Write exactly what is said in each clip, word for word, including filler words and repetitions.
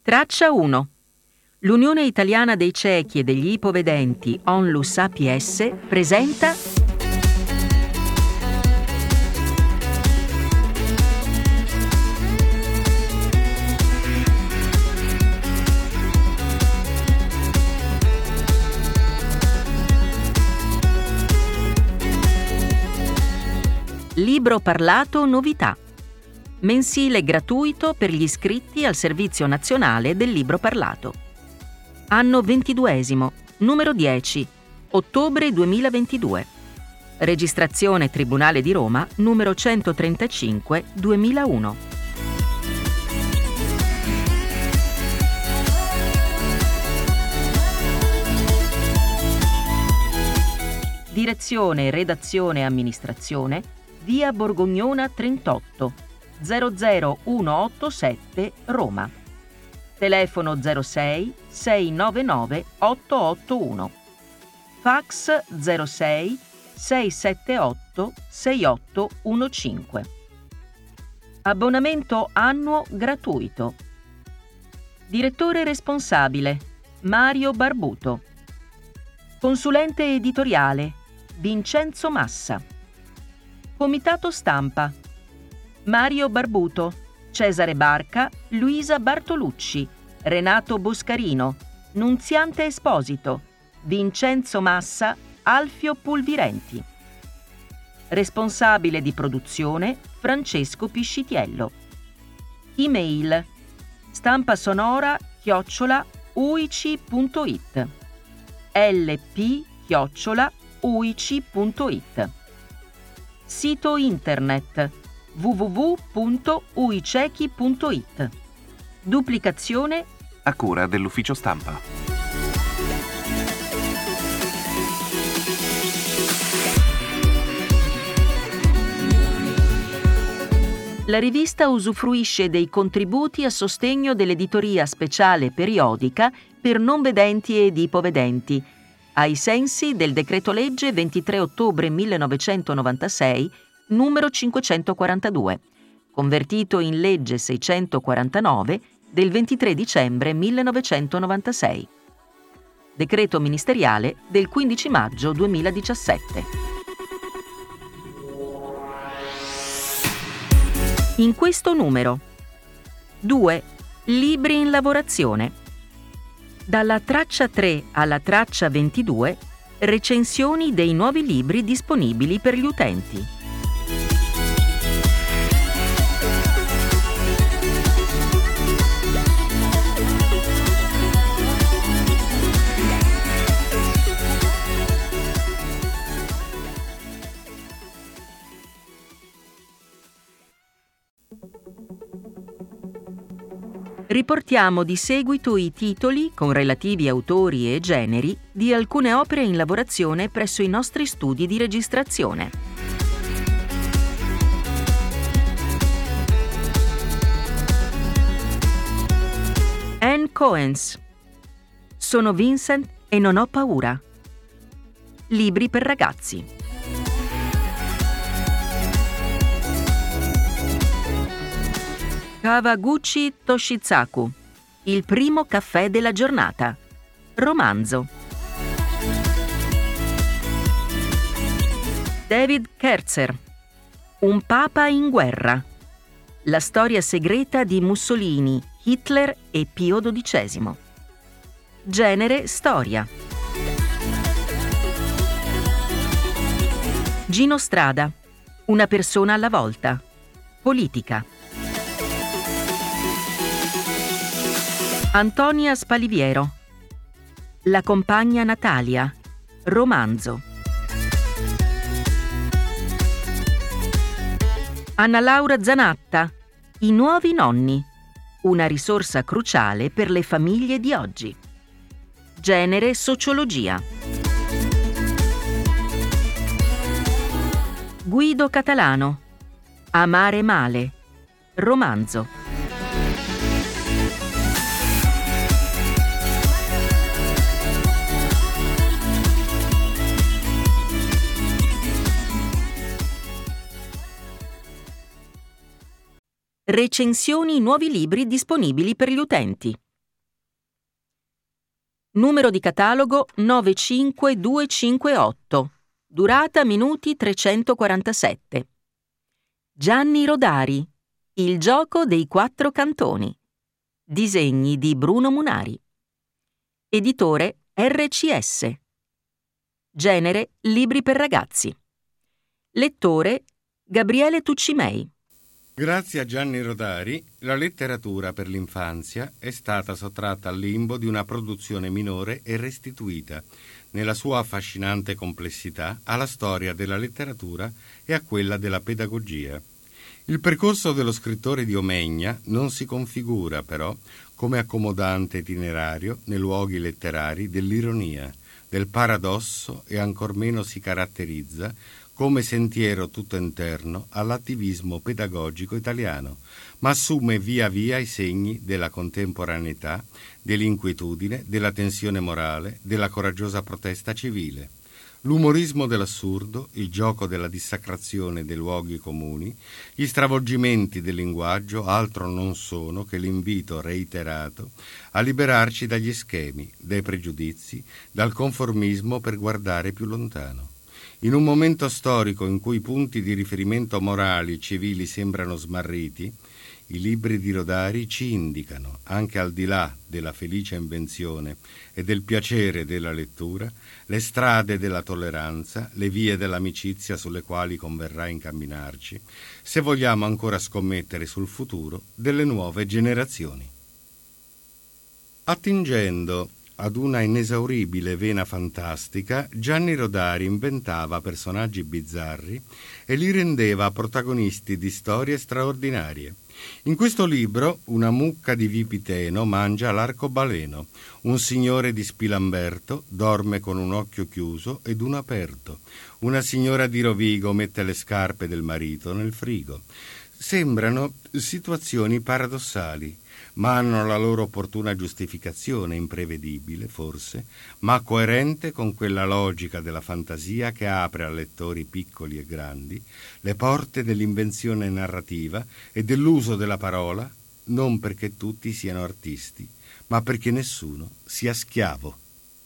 Traccia uno. L'Unione Italiana dei Ciechi e degli Ipovedenti Onlus A P S presenta Libro parlato novità. Mensile gratuito per gli iscritti al Servizio Nazionale del Libro Parlato. Anno ventiduesimo, numero dieci, ottobre duemilaventidue. Registrazione Tribunale di Roma, numero centotrentacinque duemilauno. Direzione, redazione e amministrazione, via Borgognona trentotto, zero zero uno otto sette, Roma. Telefono zero sei sei nove nove otto otto uno. Fax zero sei sei sette otto sei otto uno cinque. Abbonamento annuo gratuito. Direttore responsabile Mario Barbuto. Consulente editoriale Vincenzo Massa. Comitato stampa Mario Barbuto, Cesare Barca, Luisa Bartolucci, Renato Boscarino, Nunziante Esposito, Vincenzo Massa, Alfio Pulvirenti. Responsabile di produzione Francesco Piscitiello. Email stampa sonora chiocciola uici punto it lp chiocciola uici punto it. Sito internet w w w punto uicechi punto it. Duplicazione a cura dell'ufficio stampa. La rivista usufruisce dei contributi a sostegno dell'editoria speciale periodica per non vedenti ed ipovedenti, ai sensi del decreto-legge ventitré ottobre millenovecentonovantasei, numero cinquecentoquarantadue, convertito in legge seicentoquarantanove del ventitré dicembre millenovecentonovantasei. Decreto ministeriale del quindici maggio duemiladiciassette. In questo numero: due. Libri in lavorazione. Dalla traccia tre alla traccia ventidue, recensioni dei nuovi libri disponibili per gli utenti. Riportiamo di seguito i titoli, con relativi autori e generi, di alcune opere in lavorazione presso i nostri studi di registrazione. Anne Coens. Sono Vincent e non ho paura. Libri per ragazzi. Kawaguchi Toshizaku. Il primo caffè della giornata. Romanzo. David Kerzer. Un papa in guerra. La storia segreta di Mussolini, Hitler e Pio dodicesimo. Genere storia. Gino Strada. Una persona alla volta. Politica. Antonia Spaliviero. La compagna Natalia. Romanzo. Anna Laura Zanatta. I nuovi nonni. Una risorsa cruciale per le famiglie di oggi. Genere sociologia. Guido Catalano. Amare male. Romanzo. Recensioni nuovi libri disponibili per gli utenti. Numero di catalogo nove cinque due cinque otto. Durata minuti trecentoquarantasette. Gianni Rodari. Il gioco dei quattro cantoni. Disegni di Bruno Munari. Editore R C S. Genere libri per ragazzi. Lettore Gabriele Tuccimei. Grazie a Gianni Rodari, la letteratura per l'infanzia è stata sottratta al limbo di una produzione minore e restituita, nella sua affascinante complessità, alla storia della letteratura e a quella della pedagogia. Il percorso dello scrittore di Omegna non si configura, però, come accomodante itinerario nei luoghi letterari dell'ironia, del paradosso e ancor meno si caratterizza come sentiero tutto interno all'attivismo pedagogico italiano, ma assume via via i segni della contemporaneità, dell'inquietudine, della tensione morale, della coraggiosa protesta civile. L'umorismo dell'assurdo, il gioco della dissacrazione dei luoghi comuni, gli stravolgimenti del linguaggio altro non sono che l'invito reiterato a liberarci dagli schemi, dai pregiudizi, dal conformismo per guardare più lontano. In un momento storico in cui i punti di riferimento morali e civili sembrano smarriti, i libri di Rodari ci indicano, anche al di là della felice invenzione e del piacere della lettura, le strade della tolleranza, le vie dell'amicizia sulle quali converrà incamminarci, se vogliamo ancora scommettere sul futuro delle nuove generazioni. Attingendo ad una inesauribile vena fantastica, Gianni Rodari inventava personaggi bizzarri e li rendeva protagonisti di storie straordinarie. In questo libro una mucca di vipiteno mangia l'arcobaleno, un signore di Spilamberto dorme con un occhio chiuso ed uno aperto, una signora di Rovigo mette le scarpe del marito nel frigo. Sembrano situazioni paradossali, ma hanno la loro opportuna giustificazione, imprevedibile forse, ma coerente con quella logica della fantasia che apre a lettori piccoli e grandi le porte dell'invenzione narrativa e dell'uso della parola, non perché tutti siano artisti, ma perché nessuno sia schiavo.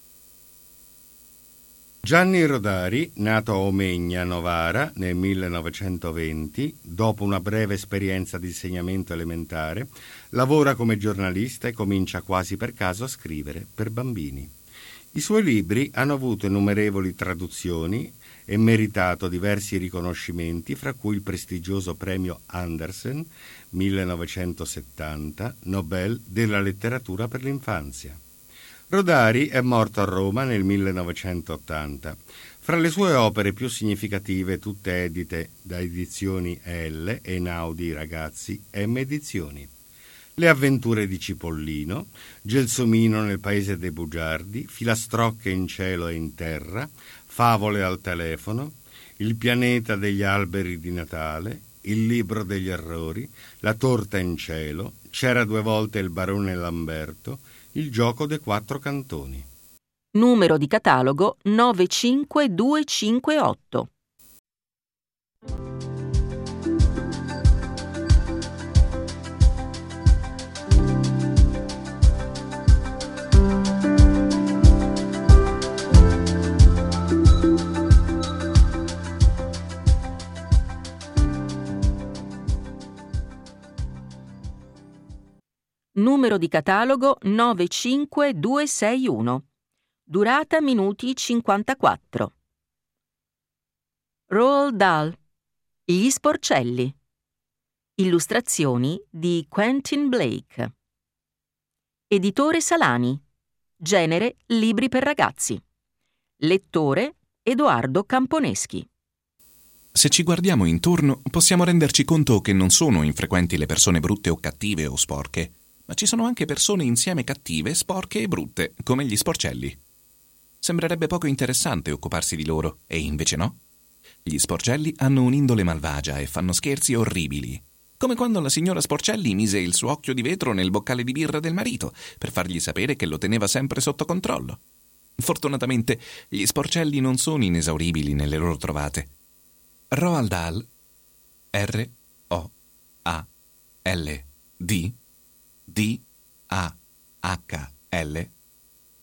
Gianni Rodari, nato a Omegna, Novara, nel millenovecentoventi, dopo una breve esperienza di insegnamento elementare, lavora come giornalista e comincia quasi per caso a scrivere per bambini. I suoi libri hanno avuto innumerevoli traduzioni e meritato diversi riconoscimenti, fra cui il prestigioso premio Andersen, millenovecentosettanta, Nobel della letteratura per l'infanzia. Rodari è morto a Roma nel millenovecentottanta. Fra le sue opere più significative, tutte edite da Edizioni L e Einaudi Ragazzi, M Edizioni. Le avventure di Cipollino, Gelsomino nel paese dei bugiardi, Filastrocche in cielo e in terra, Favole al telefono, Il pianeta degli alberi di Natale, Il libro degli errori, La torta in cielo, C'era due volte il barone Lamberto, Il gioco dei quattro cantoni. Numero di catalogo nove cinque due cinque otto. Numero di catalogo nove cinque due sei uno. Durata minuti cinquantaquattro. Roald Dahl. Gli sporcelli. Illustrazioni di Quentin Blake. Editore Salani. Genere libri per ragazzi. Lettore Edoardo Camponeschi. Se ci guardiamo intorno, possiamo renderci conto che non sono infrequenti le persone brutte o cattive o sporche, ma ci sono anche persone insieme cattive, sporche e brutte, come gli sporcelli. Sembrerebbe poco interessante occuparsi di loro, e invece no. Gli sporcelli hanno un'indole malvagia e fanno scherzi orribili, come quando la signora Sporcelli mise il suo occhio di vetro nel boccale di birra del marito per fargli sapere che lo teneva sempre sotto controllo. Fortunatamente, gli sporcelli non sono inesauribili nelle loro trovate. Roald Dahl, R O A L D D A H L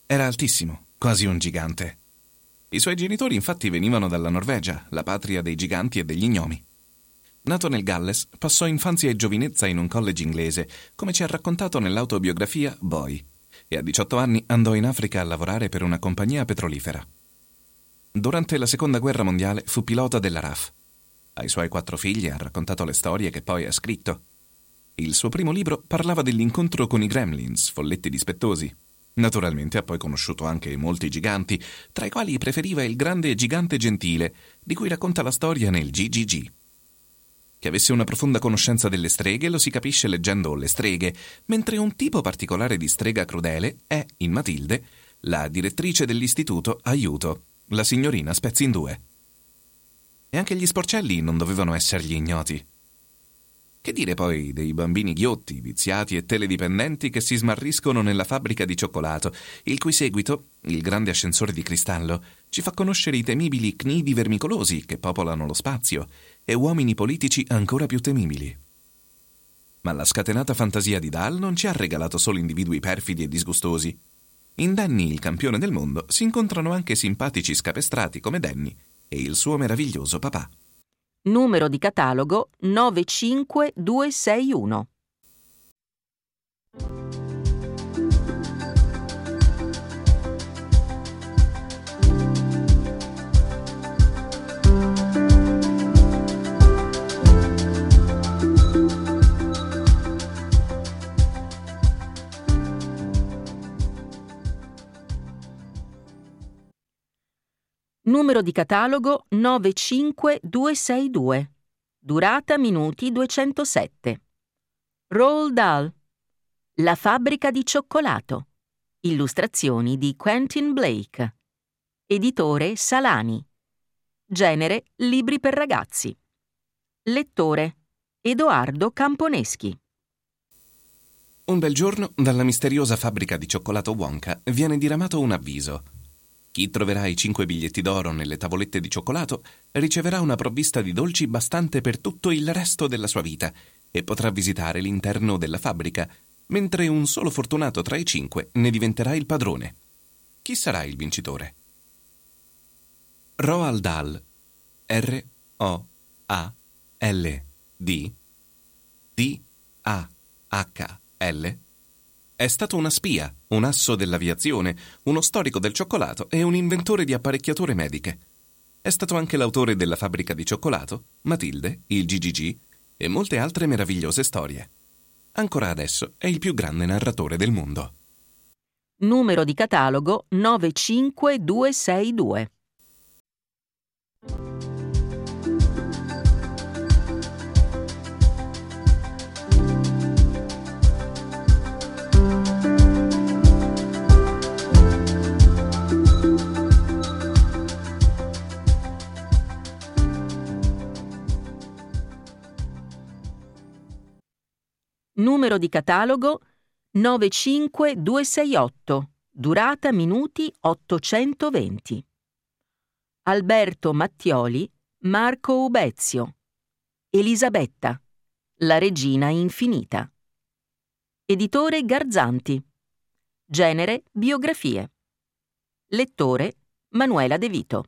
Era altissimo, quasi un gigante. I suoi genitori infatti venivano dalla Norvegia, la patria dei giganti e degli gnomi. Nato nel Galles, passò infanzia e giovinezza in un college inglese, come ci ha raccontato nell'autobiografia Boy, e a diciotto anni andò in Africa a lavorare per una compagnia petrolifera. Durante la Seconda Guerra Mondiale fu pilota della R A F. Ai suoi quattro figli ha raccontato le storie che poi ha scritto. Il suo primo libro parlava dell'incontro con i gremlins, folletti dispettosi. Naturalmente ha poi conosciuto anche molti giganti, tra i quali preferiva il grande gigante gentile, di cui racconta la storia nel G G G. Che avesse una profonda conoscenza delle streghe lo si capisce leggendo Le streghe, mentre un tipo particolare di strega crudele è, in Matilde, la direttrice dell'istituto Aiuto, la signorina Spezzindue. E anche gli sporcelli non dovevano essergli ignoti. Che dire poi dei bambini ghiotti, viziati e teledipendenti che si smarriscono nella fabbrica di cioccolato, il cui seguito, il grande ascensore di cristallo, ci fa conoscere i temibili cnidi vermicolosi che popolano lo spazio e uomini politici ancora più temibili. Ma la scatenata fantasia di Dahl non ci ha regalato solo individui perfidi e disgustosi. In Danny, il campione del mondo, si incontrano anche simpatici scapestrati come Danny e il suo meraviglioso papà. Numero di catalogo nove cinque due sei uno. Numero di catalogo nove cinque due sei due. Durata minuti duecentosette. Roald Dahl. La fabbrica di cioccolato. Illustrazioni di Quentin Blake. Editore Salani. Genere libri per ragazzi. Lettore Edoardo Camponeschi. Un bel giorno, dalla misteriosa fabbrica di cioccolato Wonka viene diramato un avviso. Chi troverà i cinque biglietti d'oro nelle tavolette di cioccolato riceverà una provvista di dolci bastante per tutto il resto della sua vita e potrà visitare l'interno della fabbrica, mentre un solo fortunato tra i cinque ne diventerà il padrone. Chi sarà il vincitore? Roald Dahl, R O A L D D A H L, è stato una spia, un asso dell'aviazione, uno storico del cioccolato e un inventore di apparecchiature mediche. È stato anche l'autore della fabbrica di cioccolato, Matilde, il G G G e molte altre meravigliose storie. Ancora adesso è il più grande narratore del mondo. Numero di catalogo nove cinque due sei due. Numero di catalogo nove cinque due sei otto. Durata minuti ottocentoventi. Alberto Mattioli, Marco Ubezio. Elisabetta, la regina infinita. Editore Garzanti. Genere biografie. Lettore Manuela De Vito.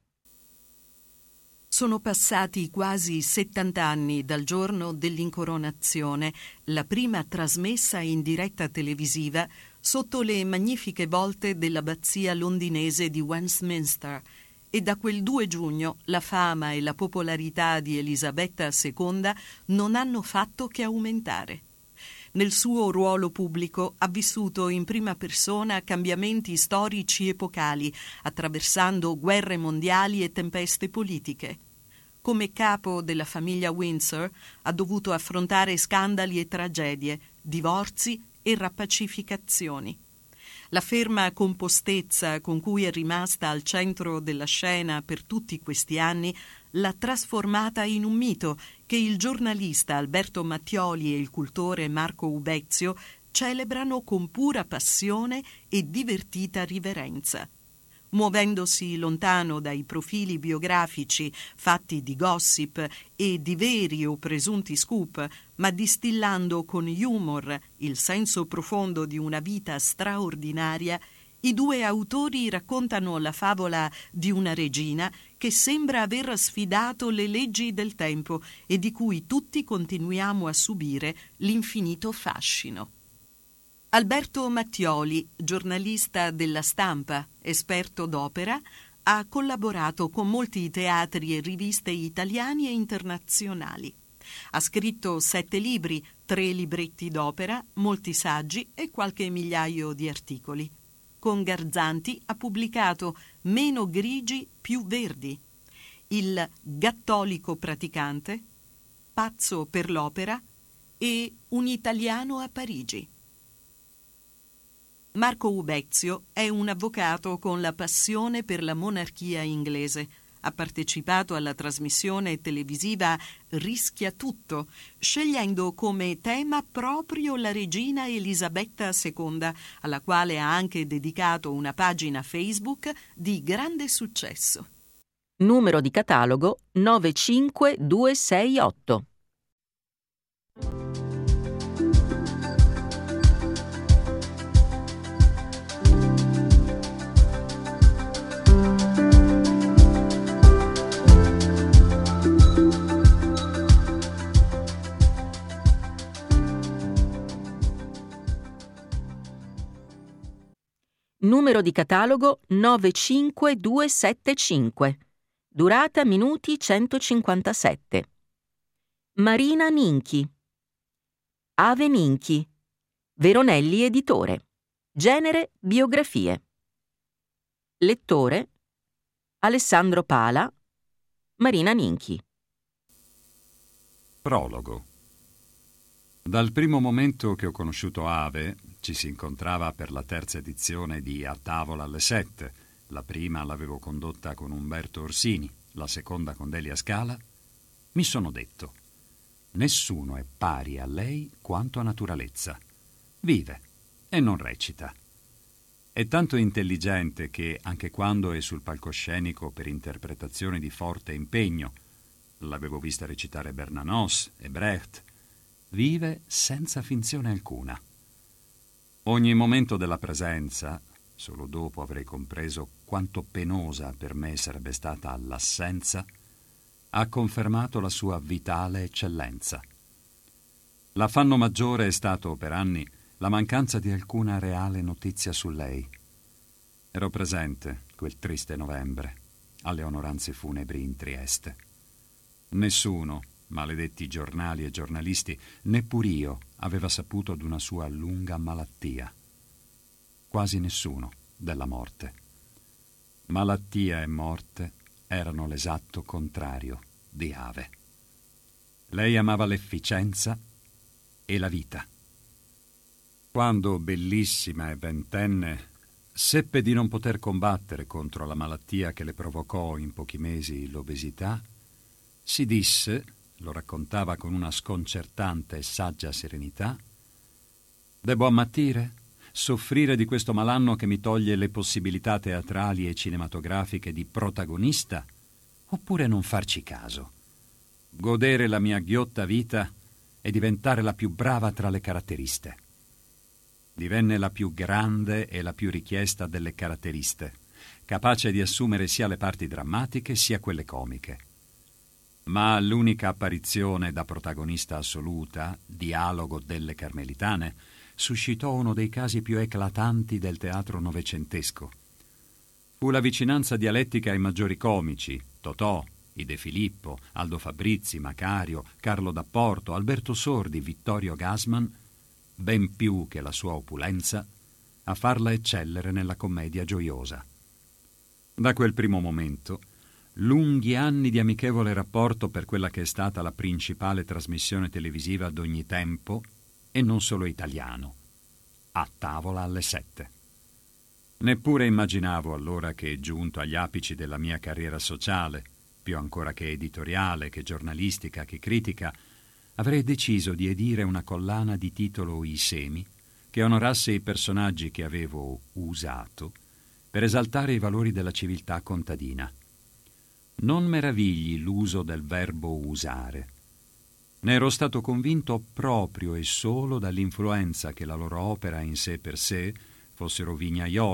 Sono passati quasi settanta anni dal giorno dell'incoronazione, la prima trasmessa in diretta televisiva sotto le magnifiche volte dell'abbazia londinese di Westminster, e da quel due giugno la fama e la popolarità di Elisabetta seconda non hanno fatto che aumentare. Nel suo ruolo pubblico ha vissuto in prima persona cambiamenti storici epocali, attraversando guerre mondiali e tempeste politiche. Come capo della famiglia Windsor ha dovuto affrontare scandali e tragedie, divorzi e rappacificazioni. La ferma compostezza con cui è rimasta al centro della scena per tutti questi anni l'ha trasformata in un mito che il giornalista Alberto Mattioli e il cultore Marco Ubezio celebrano con pura passione e divertita riverenza. Muovendosi lontano dai profili biografici fatti di gossip e di veri o presunti scoop, ma distillando con humor il senso profondo di una vita straordinaria, I due autori raccontano la favola di una regina che sembra aver sfidato le leggi del tempo e di cui tutti continuiamo a subire l'infinito fascino. Alberto Mattioli, giornalista della Stampa, esperto d'opera, ha collaborato con molti teatri e riviste italiani e internazionali. Ha scritto sette libri, tre libretti d'opera, molti saggi e qualche migliaio di articoli. Con Garzanti ha pubblicato Meno grigi, più verdi, Il gattolico praticante, Pazzo per l'opera e Un italiano a Parigi. Marco Ubezio è un avvocato con la passione per la monarchia inglese. Ha partecipato alla trasmissione televisiva Rischia tutto, scegliendo come tema proprio la regina Elisabetta seconda, alla quale ha anche dedicato una pagina Facebook di grande successo. Numero di catalogo nove cinque due sei otto. Numero di catalogo nove cinque due sette cinque. Durata minuti centocinquantasette. Marina Ninchi. Ave Ninchi. Veronelli Editore. Genere biografie. Lettore Alessandro Pala. Marina Ninchi. Prologo. Dal primo momento che ho conosciuto Ave, ci si incontrava per la terza edizione di A tavola alle sette. La prima l'avevo condotta con Umberto Orsini, la seconda con Delia Scala. Mi sono detto: nessuno è pari a lei quanto a naturalezza. Vive e non recita. È tanto intelligente che, anche quando è sul palcoscenico per interpretazioni di forte impegno, l'avevo vista recitare Bernanos e Brecht, vive senza finzione alcuna. Ogni momento della presenza, solo dopo avrei compreso quanto penosa per me sarebbe stata l'assenza, ha confermato la sua vitale eccellenza. L'affanno maggiore è stato, per anni, la mancanza di alcuna reale notizia su lei. Ero presente quel triste novembre, alle onoranze funebri in Trieste. Nessuno, maledetti giornali e giornalisti, neppur io aveva saputo d'una sua lunga malattia. Quasi nessuno della morte. Malattia e morte erano l'esatto contrario di Ave. Lei amava l'efficienza e la vita. Quando, bellissima e ventenne, seppe di non poter combattere contro la malattia che le provocò in pochi mesi l'obesità, si disse, lo raccontava con una sconcertante e saggia serenità: «Debbo ammattire? Soffrire di questo malanno che mi toglie le possibilità teatrali e cinematografiche di protagonista? Oppure non farci caso? Godere la mia ghiotta vita e diventare la più brava tra le caratteriste?» Divenne la più grande e la più richiesta delle caratteriste, capace di assumere sia le parti drammatiche sia quelle comiche. Ma l'unica apparizione da protagonista assoluta, Dialogo delle Carmelitane, suscitò uno dei casi più eclatanti del teatro novecentesco. Fu la vicinanza dialettica ai maggiori comici, Totò, i De Filippo, Aldo Fabrizi, Macario, Carlo D'Apporto, Alberto Sordi, Vittorio Gassman, ben più che la sua opulenza, a farla eccellere nella commedia gioiosa. Da quel primo momento, lunghi anni di amichevole rapporto per quella che è stata la principale trasmissione televisiva d'ogni tempo, e non solo italiano, A tavola alle sette. Neppure immaginavo allora che, giunto agli apici della mia carriera sociale, più ancora che editoriale, che giornalistica, che critica, avrei deciso di edire una collana di titolo I Semi, che onorasse i personaggi che avevo usato per esaltare i valori della civiltà contadina. Non meravigli l'uso del verbo usare. Ne ero stato convinto proprio e solo dall'influenza che la loro opera in sé per sé, fossero vignaioli,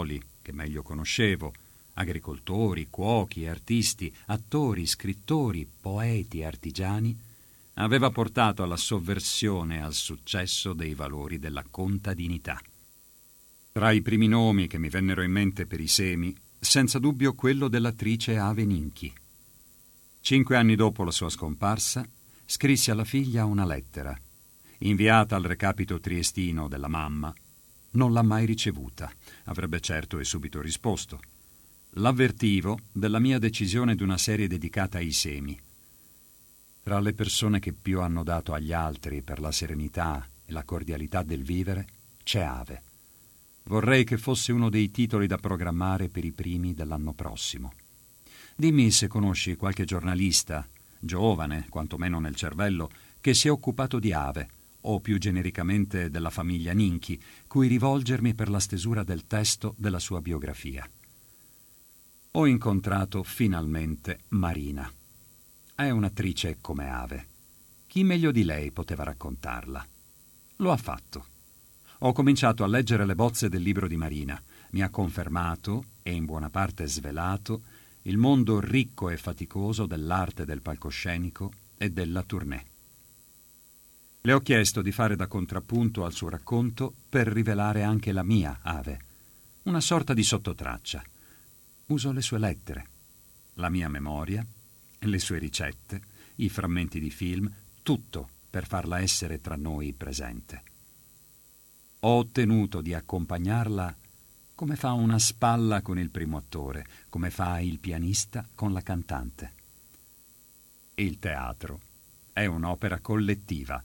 che meglio conoscevo, agricoltori, cuochi, artisti, attori, scrittori, poeti, artigiani, aveva portato alla sovversione e al successo dei valori della contadinità. Tra i primi nomi che mi vennero in mente per i semi, senza dubbio quello dell'attrice Ave Ninchi. Cinque anni dopo la sua scomparsa, scrissi alla figlia una lettera. Inviata al recapito triestino della mamma, non l'ha mai ricevuta. Avrebbe certo e subito risposto. L'avvertivo della mia decisione di una serie dedicata ai semi. Tra le persone che più hanno dato agli altri per la serenità e la cordialità del vivere, c'è Ave. Vorrei che fosse uno dei titoli da programmare per i primi dell'anno prossimo. Dimmi se conosci qualche giornalista, giovane, quantomeno nel cervello, che si è occupato di Ave, o più genericamente della famiglia Ninchi, cui rivolgermi per la stesura del testo della sua biografia. Ho incontrato finalmente Marina. È un'attrice come Ave. Chi meglio di lei poteva raccontarla? Lo ha fatto. Ho cominciato a leggere le bozze del libro di Marina. Mi ha confermato, e in buona parte svelato, il mondo ricco e faticoso dell'arte del palcoscenico e della tournée. Le ho chiesto di fare da contrappunto al suo racconto per rivelare anche la mia Ave, una sorta di sottotraccia. Uso le sue lettere, la mia memoria, le sue ricette, i frammenti di film, tutto per farla essere tra noi presente. Ho ottenuto di accompagnarla come fa una spalla con il primo attore, come fa il pianista con la cantante. Il teatro è un'opera collettiva.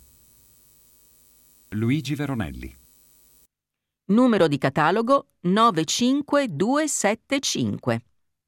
Luigi Veronelli. Numero di catalogo nove cinque due sette cinque.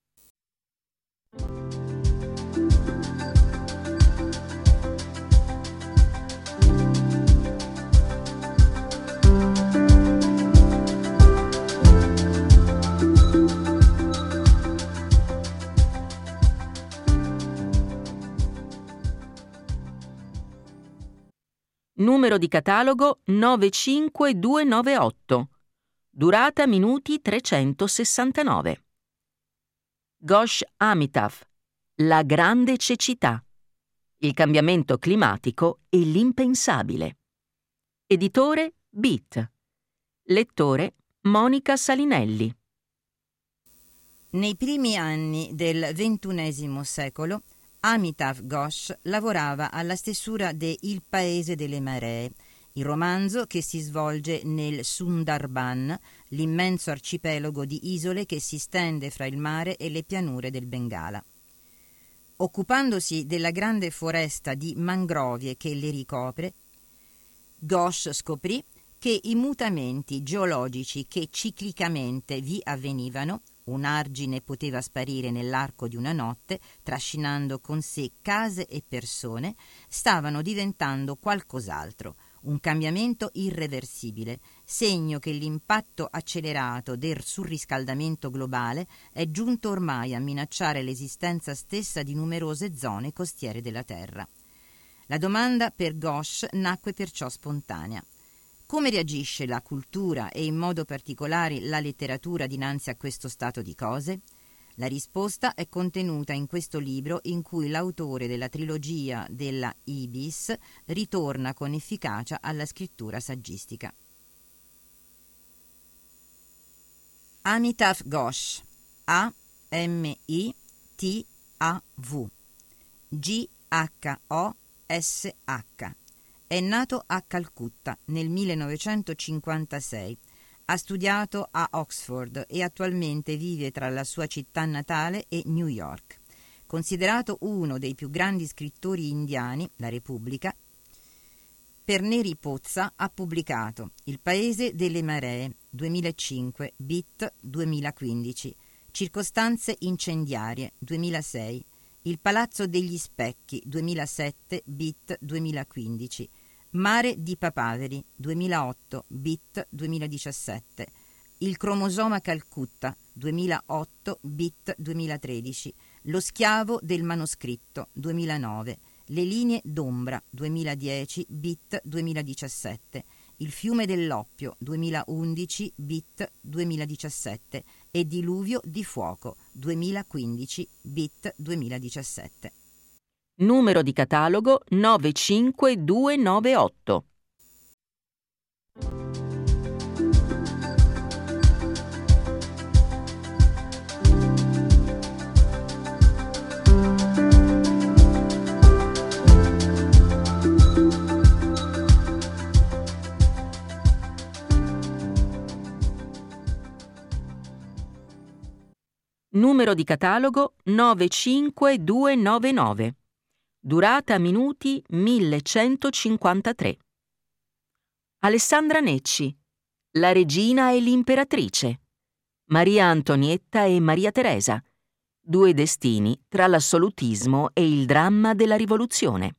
Numero di catalogo nove cinque due nove otto. Durata minuti trecentosessantanove. Ghosh Amitav. La grande cecità. Il cambiamento climatico e l'impensabile. Editore Beat. Lettore Monica Salinelli. Nei primi anni del ventunesimo secolo Amitav Ghosh lavorava alla stesura de Il paese delle maree, il romanzo che si svolge nel Sundarban, l'immenso arcipelago di isole che si stende fra il mare e le pianure del Bengala. Occupandosi della grande foresta di mangrovie che le ricopre, Ghosh scoprì che i mutamenti geologici che ciclicamente vi avvenivano, un argine poteva sparire nell'arco di una notte, trascinando con sé case e persone, stavano diventando qualcos'altro, un cambiamento irreversibile, segno che l'impatto accelerato del surriscaldamento globale è giunto ormai a minacciare l'esistenza stessa di numerose zone costiere della Terra. La domanda per Ghosh nacque perciò spontanea. Come reagisce la cultura e in modo particolare la letteratura dinanzi a questo stato di cose? La risposta è contenuta in questo libro in cui l'autore della trilogia della Ibis ritorna con efficacia alla scrittura saggistica. Amitav Ghosh, A M I T A V G H O S H. È nato a Calcutta nel millenovecentocinquantasei, ha studiato a Oxford e attualmente vive tra la sua città natale e New York. Considerato uno dei più grandi scrittori indiani, La Repubblica, per Neri Pozza ha pubblicato Il paese delle maree, duemilacinque, Bit duemilaquindici, Circostanze incendiarie, duemilasei, Il palazzo degli specchi, duemilasette, Bit duemilaquindici, Mare di papaveri, duemilaotto, Bit duemiladiciassette, Il cromosoma Calcutta, duemilaotto, Bit duemilatredici, Lo schiavo del manoscritto, duemilanove, Le linee d'ombra, duemiladieci, Bit duemiladiciassette, Il fiume dell'oppio duemilaundici bit duemiladiciassette e Diluvio di fuoco duemilaquindici bit duemiladiciassette. Numero di catalogo nove cinque due nove otto. Numero di catalogo nove cinque due nove nove. Durata minuti millecentocinquantatré. Alessandra Necci, La regina e l'imperatrice. Maria Antonietta e Maria Teresa. Due destini tra l'assolutismo e il dramma della rivoluzione.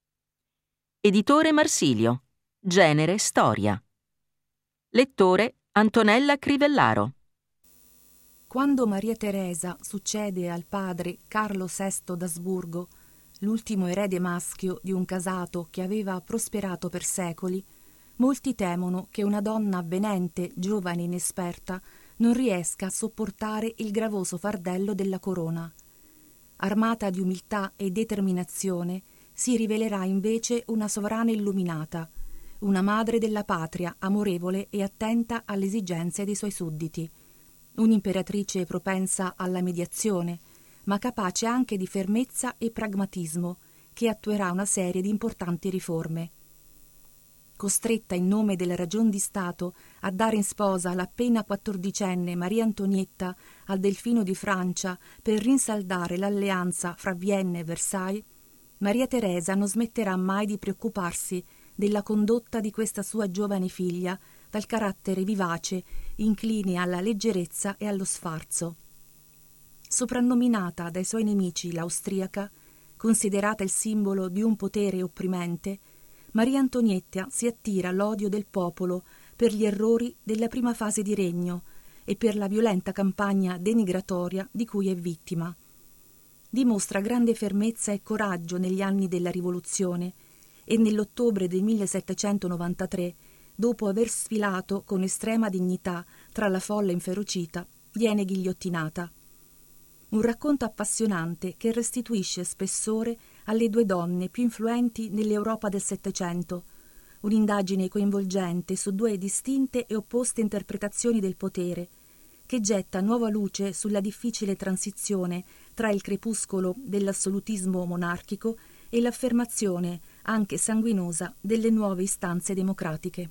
Editore Marsilio. Genere storia. Lettore Antonella Crivellaro. Quando Maria Teresa succede al padre Carlo sesto d'Asburgo, l'ultimo erede maschio di un casato che aveva prosperato per secoli, molti temono che una donna avvenente, giovane e inesperta, non riesca a sopportare il gravoso fardello della corona. Armata di umiltà e determinazione, si rivelerà invece una sovrana illuminata, una madre della patria amorevole e attenta alle esigenze dei suoi sudditi, un'imperatrice propensa alla mediazione, ma capace anche di fermezza e pragmatismo, che attuerà una serie di importanti riforme. Costretta in nome della ragion di Stato a dare in sposa l'appena quattordicenne Maria Antonietta al Delfino di Francia per rinsaldare l'alleanza fra Vienna e Versailles, Maria Teresa non smetterà mai di preoccuparsi della condotta di questa sua giovane figlia, dal carattere vivace, incline alla leggerezza e allo sfarzo. Soprannominata dai suoi nemici l'austriaca, considerata il simbolo di un potere opprimente, Maria Antonietta si attira l'odio del popolo per gli errori della prima fase di regno e per la violenta campagna denigratoria di cui è vittima. Dimostra grande fermezza e coraggio negli anni della rivoluzione e nell'ottobre del millesettecentonovantatré, dopo aver sfilato con estrema dignità tra la folla inferocita, viene ghigliottinata. Un racconto appassionante che restituisce spessore alle due donne più influenti nell'Europa del Settecento, un'indagine coinvolgente su due distinte e opposte interpretazioni del potere, che getta nuova luce sulla difficile transizione tra il crepuscolo dell'assolutismo monarchico e l'affermazione, anche sanguinosa, delle nuove istanze democratiche.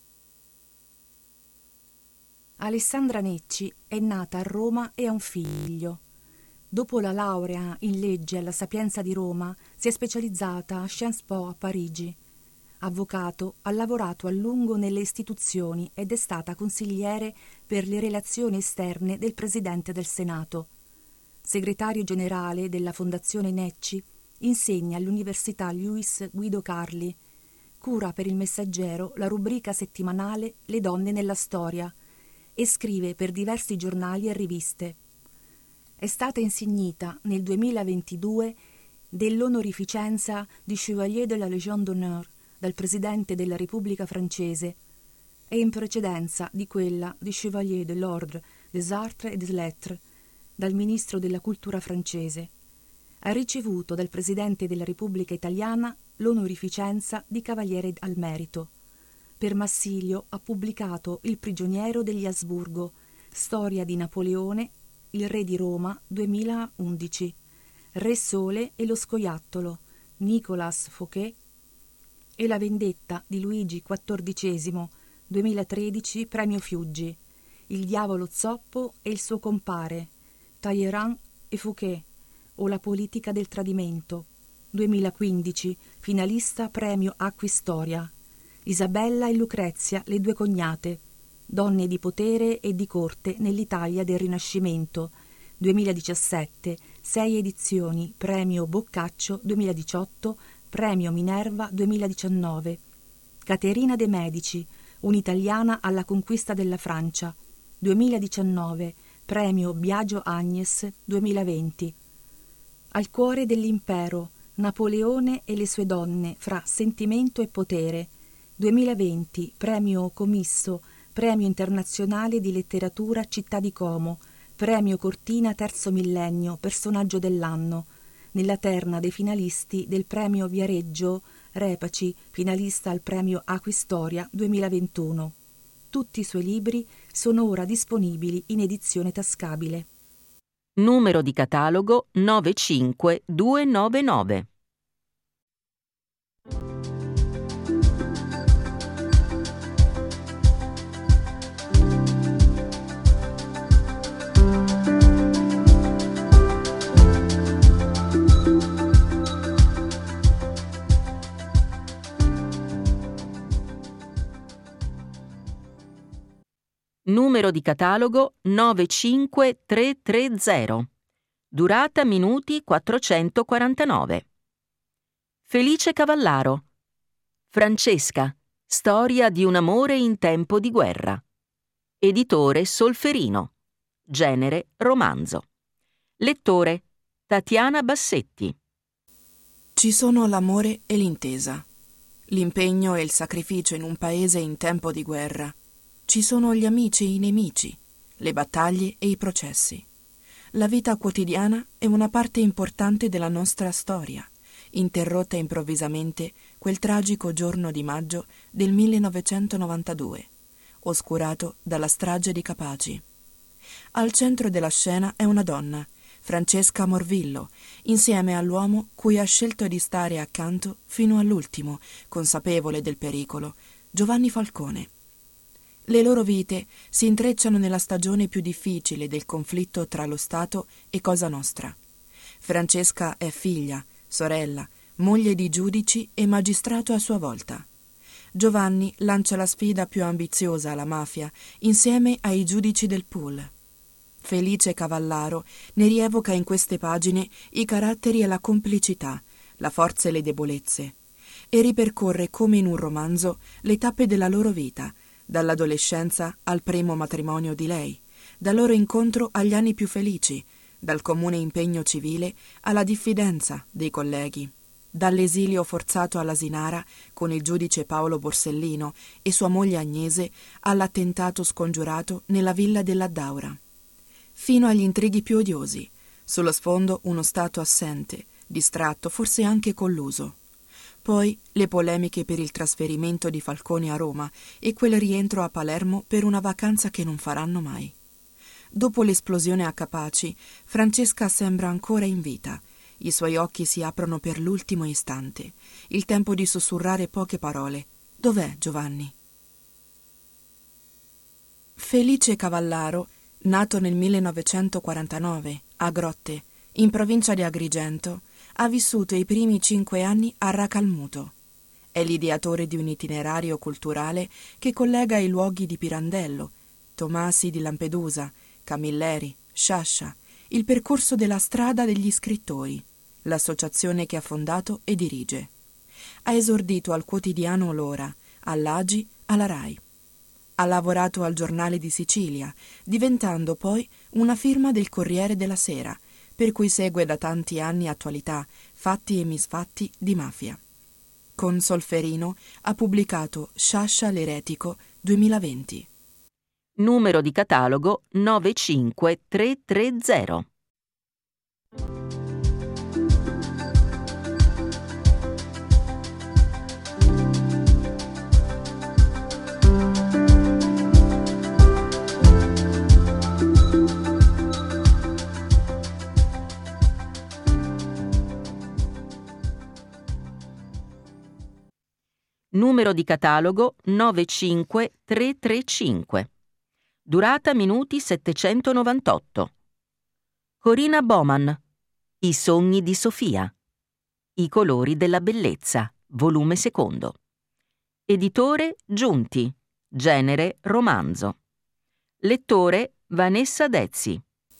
Alessandra Necci è nata a Roma e ha un figlio. Dopo la laurea in legge alla Sapienza di Roma, si è specializzata a Sciences Po a Parigi. Avvocato, ha lavorato a lungo nelle istituzioni ed è stata consigliere per le relazioni esterne del Presidente del Senato. Segretario generale della Fondazione Necci, insegna all'Università Luis Guido Carli. Cura per Il Messaggero la rubrica settimanale Le donne nella storia e scrive per diversi giornali e riviste. È stata insignita nel duemilaventidue dell'onorificenza di Chevalier de la Légion d'honneur dal Presidente della Repubblica francese e in precedenza di quella di Chevalier de l'Ordre des Arts et des Lettres dal Ministro della Cultura francese. Ha ricevuto dal Presidente della Repubblica italiana l'onorificenza di Cavaliere al Merito. Per Massilio ha pubblicato Il prigioniero degli Asburgo, storia di Napoleone, Il re di Roma, duemilaundici, Re Sole e lo scoiattolo, Nicolas Fouquet, e La vendetta di Luigi quattordicesimo, duemilatredici, Premio Fiuggi, Il diavolo zoppo e il suo compare, Talleyrand e Fouquet, o La politica del tradimento, duemilaquindici, finalista Premio Acquistoria, Isabella e Lucrezia, le due cognate, donne di potere e di corte nell'Italia del Rinascimento, duemiladiciassette, sei edizioni, Premio Boccaccio duemiladiciotto, Premio Minerva duemiladiciannove. Caterina de' Medici, un'italiana alla conquista della Francia, duemiladiciannove, Premio Biagio Agnes duemilaventi. Al cuore dell'impero, Napoleone e le sue donne fra sentimento e potere, duemilaventi, premio Comisso, premio internazionale di letteratura Città di Como, premio Cortina terzo millennio, personaggio dell'anno, nella terna dei finalisti del premio Viareggio Repaci, finalista al premio Aquistoria duemilaventuno. Tutti i suoi libri sono ora disponibili in edizione tascabile. Numero di catalogo nove cinque due nove nove. Numero di catalogo nove cinque tre tre zero. Durata minuti quattrocentoquarantanove. Felice Cavallaro. Francesca. Storia di un amore in tempo di guerra. Editore Solferino. Genere romanzo. Lettore Tatiana Bassetti. Ci sono l'amore e l'intesa, l'impegno e il sacrificio in un paese in tempo di guerra. Ci sono gli amici e i nemici, le battaglie e i processi. La vita quotidiana è una parte importante della nostra storia, interrotta improvvisamente quel tragico giorno di maggio del millenovecentonovantadue, oscurato dalla strage di Capaci. Al centro della scena è una donna, Francesca Morvillo, insieme all'uomo cui ha scelto di stare accanto fino all'ultimo, consapevole del pericolo, Giovanni Falcone. Le loro vite si intrecciano nella stagione più difficile del conflitto tra lo Stato e Cosa Nostra. Francesca è figlia, sorella, moglie di giudici e magistrato a sua volta. Giovanni lancia la sfida più ambiziosa alla mafia insieme ai giudici del pool. Felice Cavallaro ne rievoca in queste pagine i caratteri e la complicità, la forza e le debolezze, e ripercorre come in un romanzo le tappe della loro vita, dall'adolescenza al primo matrimonio di lei, dal loro incontro agli anni più felici, dal comune impegno civile alla diffidenza dei colleghi, dall'esilio forzato all'Asinara con il giudice Paolo Borsellino e sua moglie Agnese all'attentato scongiurato nella villa della Daura, fino agli intrighi più odiosi, sullo sfondo uno Stato assente, distratto, forse anche colluso. Poi le polemiche per il trasferimento di Falcone a Roma e quel rientro a Palermo per una vacanza che non faranno mai. Dopo l'esplosione a Capaci, Francesca sembra ancora in vita. I suoi occhi si aprono per l'ultimo istante. Il tempo di sussurrare poche parole. Dov'è Giovanni? Felice Cavallaro, nato nel millenovecentoquarantanove a Grotte, in provincia di Agrigento, ha vissuto i primi cinque anni a Racalmuto. È l'ideatore di un itinerario culturale che collega i luoghi di Pirandello, Tomasi di Lampedusa, Camilleri, Sciascia, il percorso della strada degli scrittori, l'associazione che ha fondato e dirige. Ha esordito al quotidiano L'Ora, all'A G I, alla RAI. Ha lavorato al Giornale di Sicilia, diventando poi una firma del Corriere della Sera, per cui segue da tanti anni attualità, fatti e misfatti di mafia. Con Solferino ha pubblicato Sciascia l'eretico duemilaventi. Numero di catalogo nove cinque tre tre zero. Numero di catalogo nove cinque tre tre cinque. Durata minuti settecentonovantotto. Corina Bowman. I sogni di Sofia. I colori della bellezza. Volume secondo. Editore Giunti. Genere romanzo. Lettore Vanessa Dezzi.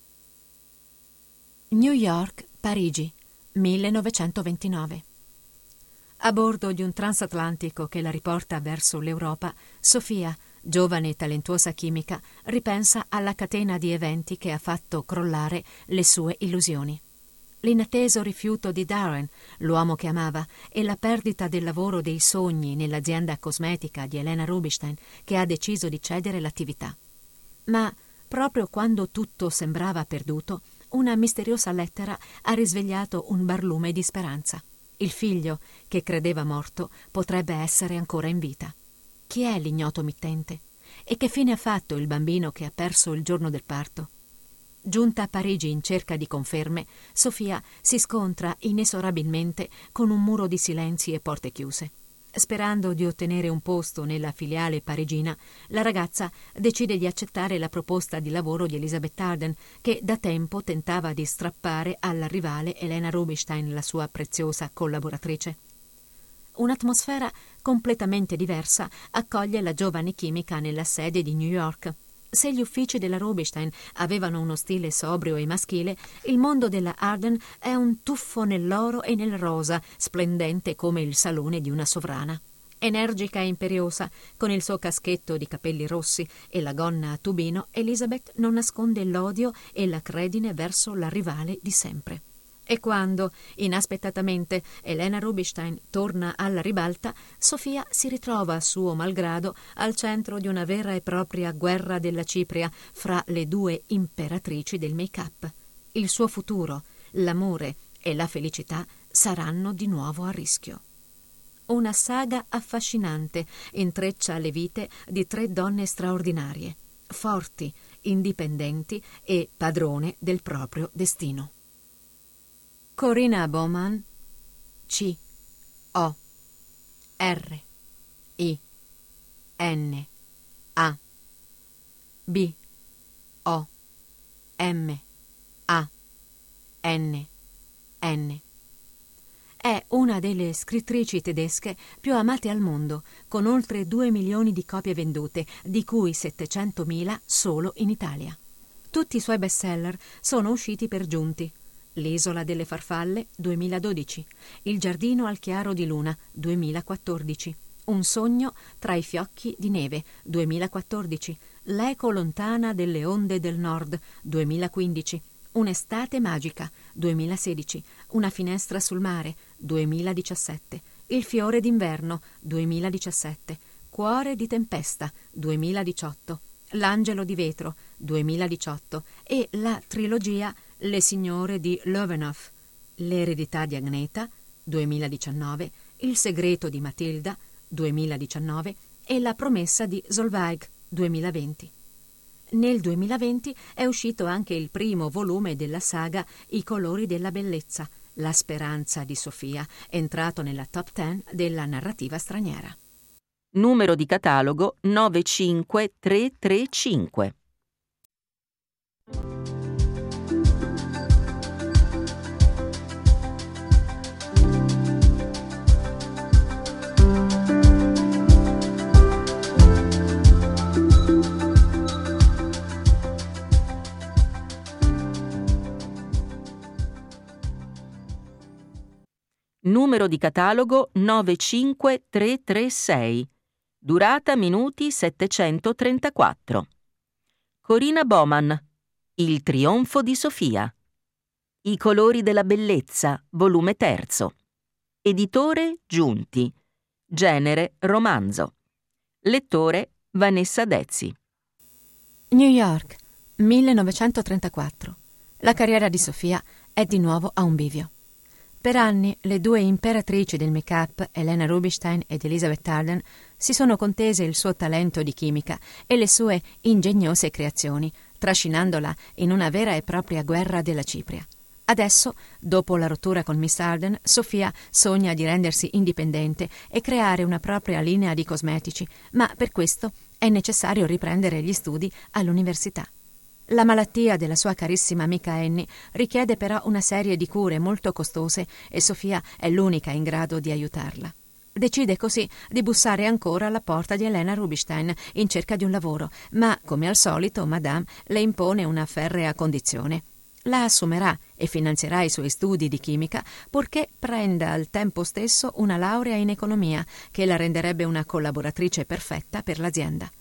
New York, Parigi, millenovecentoventinove. A bordo di un transatlantico che la riporta verso l'Europa, Sofia, giovane e talentuosa chimica, ripensa alla catena di eventi che ha fatto crollare le sue illusioni. L'inatteso rifiuto di Darren, l'uomo che amava, e la perdita del lavoro dei sogni nell'azienda cosmetica di Elena Rubinstein, che ha deciso di cedere l'attività. Ma proprio quando tutto sembrava perduto, una misteriosa lettera ha risvegliato un barlume di speranza. Il figlio, che credeva morto, potrebbe essere ancora in vita. Chi è l'ignoto mittente? E che fine ha fatto il bambino che ha perso il giorno del parto? Giunta a Parigi in cerca di conferme, Sofia si scontra inesorabilmente con un muro di silenzi e porte chiuse. Sperando di ottenere un posto nella filiale parigina, la ragazza decide di accettare la proposta di lavoro di Elizabeth Arden, che da tempo tentava di strappare alla rivale Elena Rubinstein, la sua preziosa collaboratrice. Un'atmosfera completamente diversa accoglie la giovane chimica nella sede di New York. Se gli uffici della Rubinstein avevano uno stile sobrio e maschile, il mondo della Arden è un tuffo nell'oro e nel rosa, splendente come il salone di una sovrana. Energica e imperiosa, con il suo caschetto di capelli rossi e la gonna a tubino, Elizabeth non nasconde l'odio e la credine verso la rivale di sempre. E quando, inaspettatamente, Elena Rubinstein torna alla ribalta, Sofia si ritrova, suo malgrado, al centro di una vera e propria guerra della cipria fra le due imperatrici del make-up. Il suo futuro, l'amore e la felicità saranno di nuovo a rischio. Una saga affascinante intreccia le vite di tre donne straordinarie, forti, indipendenti e padrone del proprio destino. Corinna Baumann, C O R I N A B O M A N N è una delle scrittrici tedesche più amate al mondo, con oltre due milioni di copie vendute, di cui settecentomila solo in Italia. Tutti i suoi bestseller sono usciti per giunti. L'isola delle farfalle, duemiladodici. Il giardino al chiaro di luna, duemilaquattordici. Un sogno tra i fiocchi di neve, duemilaquattordici. L'eco lontana delle onde del nord, duemilaquindici. Un'estate magica, duemilasedici. Una finestra sul mare, duemiladiciassette. Il fiore d'inverno, duemiladiciassette. Cuore di tempesta, duemiladiciotto. L'angelo di vetro, duemiladiciotto. E la trilogia Le signore di Löwenhof, L'eredità di Agneta, duemiladiciannove, Il segreto di Matilda, duemiladiciannove e La promessa di Solveig, duemilaventi. Nel duemilaventi è uscito anche il primo volume della saga I colori della bellezza, La speranza di Sofia, entrato nella top dieci della narrativa straniera. Numero di catalogo nove cinque tre tre cinque. Numero di catalogo nove cinque tre tre sei. Durata minuti settecentotrentaquattro. Corinna Baumann, Il trionfo di Sofia. I colori della bellezza, volume terzo. Editore Giunti. Genere romanzo. Lettore Vanessa Dezzi. New York, millenovecentotrentaquattro. La carriera di Sofia è di nuovo a un bivio. Per anni le due imperatrici del make-up, Elena Rubinstein ed Elizabeth Arden, si sono contese il suo talento di chimica e le sue ingegnose creazioni, trascinandola in una vera e propria guerra della cipria. Adesso, dopo la rottura con Miss Arden, Sofia sogna di rendersi indipendente e creare una propria linea di cosmetici, ma per questo è necessario riprendere gli studi all'università. La malattia della sua carissima amica Annie richiede però una serie di cure molto costose e Sofia è l'unica in grado di aiutarla. Decide così di bussare ancora alla porta di Elena Rubinstein in cerca di un lavoro, ma, come al solito, Madame le impone una ferrea condizione. La assumerà e finanzierà i suoi studi di chimica purché prenda al tempo stesso una laurea in economia che la renderebbe una collaboratrice perfetta per l'azienda.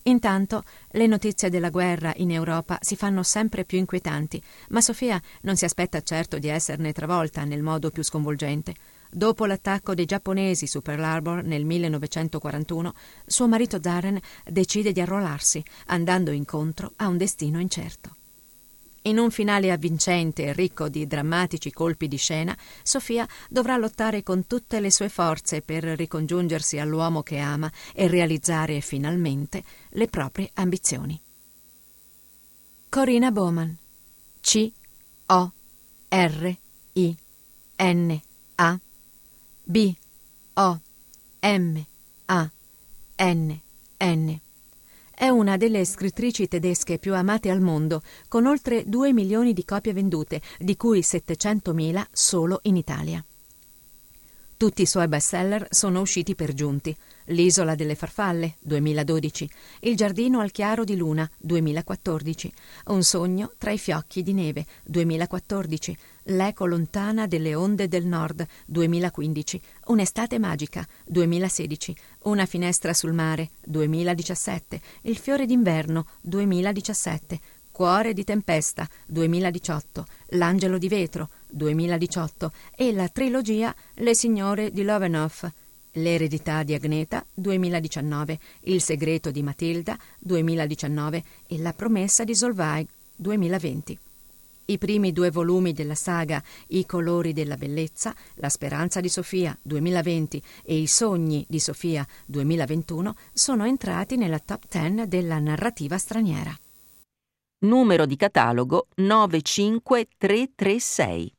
Intanto le notizie della guerra in Europa si fanno sempre più inquietanti, ma Sofia non si aspetta certo di esserne travolta nel modo più sconvolgente. Dopo l'attacco dei giapponesi su Pearl Harbor nel millenovecentoquarantuno, suo marito Darren decide di arruolarsi, andando incontro a un destino incerto. In un finale avvincente e ricco di drammatici colpi di scena, Sofia dovrà lottare con tutte le sue forze per ricongiungersi all'uomo che ama e realizzare finalmente le proprie ambizioni. Corinna Bowman. C O R I N A B O M A N N. È una delle scrittrici tedesche più amate al mondo, con oltre due milioni di copie vendute, di cui settecentomila solo in Italia. Tutti i suoi bestseller sono usciti per giunti: L'isola delle farfalle, duemiladodici, Il giardino al chiaro di luna, duemilaquattordici, Un sogno tra i fiocchi di neve, duemilaquattordici, L'eco lontana delle onde del nord, duemilaquindici, Un'estate magica, duemilasedici, Una finestra sul mare, duemiladiciassette, Il fiore d'inverno, duemiladiciassette, Cuore di tempesta, duemiladiciotto, L'angelo di vetro, duemiladiciotto e la trilogia Le signore di Lowestoft, L'eredità di Agneta, duemiladiciannove, Il segreto di Matilda, duemiladiciannove e La promessa di Solveig, duemilaventi. I primi due volumi della saga I colori della bellezza, La speranza di Sofia, duemilaventi, e I sogni di Sofia, duemilaventuno, sono entrati nella top dieci della narrativa straniera. Numero di catalogo nove cinque tre tre sei.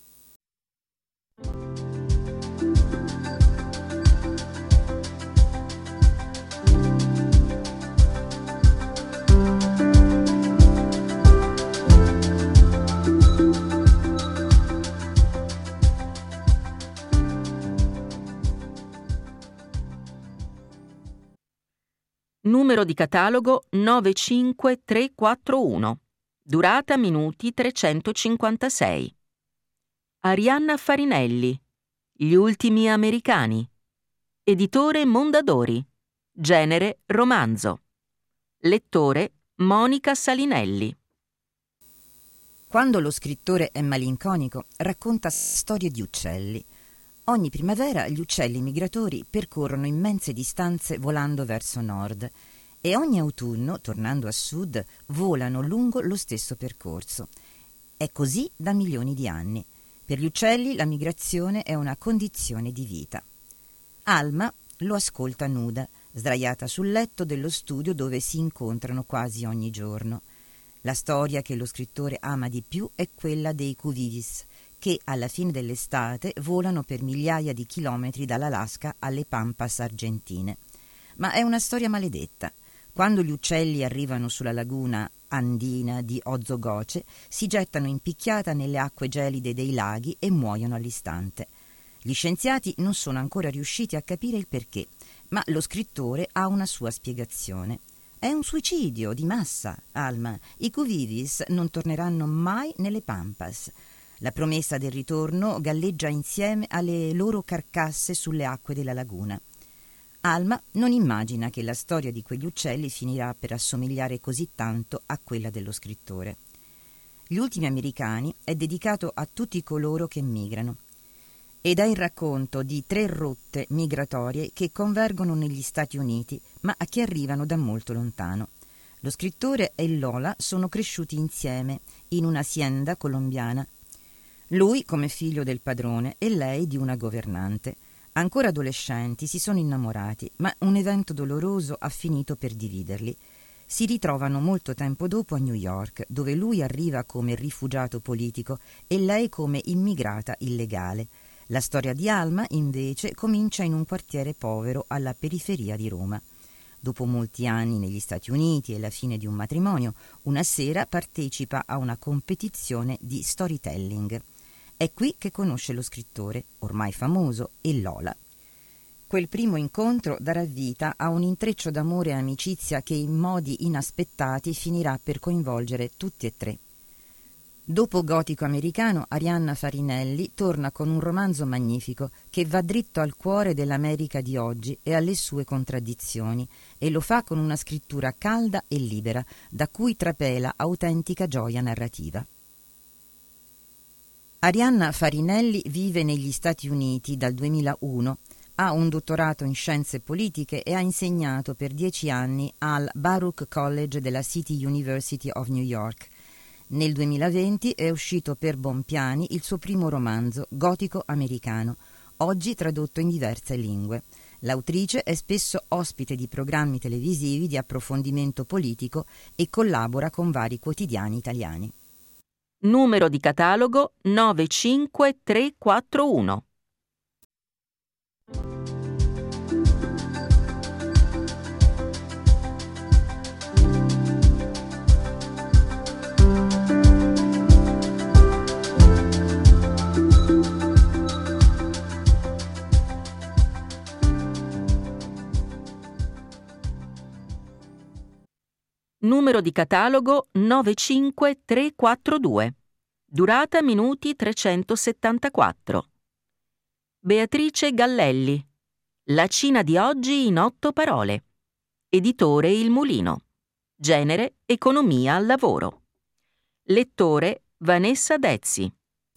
Numero di catalogo nove cinque tre quattro uno. Durata minuti trecentocinquantasei. Arianna Farinelli. Gli ultimi americani. Editore Mondadori. Genere romanzo. Lettore Monica Salinelli. Quando lo scrittore è malinconico, racconta storie di uccelli. Ogni primavera gli uccelli migratori percorrono immense distanze volando verso nord e ogni autunno, tornando a sud, volano lungo lo stesso percorso. È così da milioni di anni. Per gli uccelli la migrazione è una condizione di vita. Alma lo ascolta nuda, sdraiata sul letto dello studio dove si incontrano quasi ogni giorno. La storia che lo scrittore ama di più è quella dei cuvivis, che alla fine dell'estate volano per migliaia di chilometri dall'Alaska alle Pampas argentine. Ma è una storia maledetta. Quando gli uccelli arrivano sulla laguna andina di Ozogoce, si gettano in picchiata nelle acque gelide dei laghi e muoiono all'istante. Gli scienziati non sono ancora riusciti a capire il perché, ma lo scrittore ha una sua spiegazione. È un suicidio di massa, Alma. I cuvivis non torneranno mai nelle Pampas. La promessa del ritorno galleggia insieme alle loro carcasse sulle acque della laguna. Alma non immagina che la storia di quegli uccelli finirà per assomigliare così tanto a quella dello scrittore. Gli ultimi americani è dedicato a tutti coloro che migrano ed è il racconto di tre rotte migratorie che convergono negli Stati Uniti, ma a che arrivano da molto lontano. Lo scrittore e Lola sono cresciuti insieme in un'azienda colombiana. Lui come figlio del padrone e lei di una governante. Ancora adolescenti si sono innamorati, ma un evento doloroso ha finito per dividerli. Si ritrovano molto tempo dopo a New York, dove lui arriva come rifugiato politico e lei come immigrata illegale. La storia di Alma, invece, comincia in un quartiere povero alla periferia di Roma. Dopo molti anni negli Stati Uniti e la fine di un matrimonio, una sera partecipa a una competizione di storytelling. È qui che conosce lo scrittore, ormai famoso, e Lola. Quel primo incontro darà vita a un intreccio d'amore e amicizia che in modi inaspettati finirà per coinvolgere tutti e tre. Dopo Gotico americano, Arianna Farinelli torna con un romanzo magnifico che va dritto al cuore dell'America di oggi e alle sue contraddizioni, e lo fa con una scrittura calda e libera, da cui trapela autentica gioia narrativa. Arianna Farinelli vive negli Stati Uniti dal duemilauno, ha un dottorato in scienze politiche e ha insegnato per dieci anni al Baruch College della City University of New York. Nel duemilaventi è uscito per Bompiani il suo primo romanzo, Gotico americano, oggi tradotto in diverse lingue. L'autrice è spesso ospite di programmi televisivi di approfondimento politico e collabora con vari quotidiani italiani. Numero di catalogo nove cinque tre quattro uno. Numero di catalogo nove cinque tre quattro due. Durata minuti trecentosettantaquattro. Beatrice Gallelli. La Cina di oggi in otto parole. Editore Il Mulino. Genere Economia al lavoro. Lettore Vanessa Dezzi.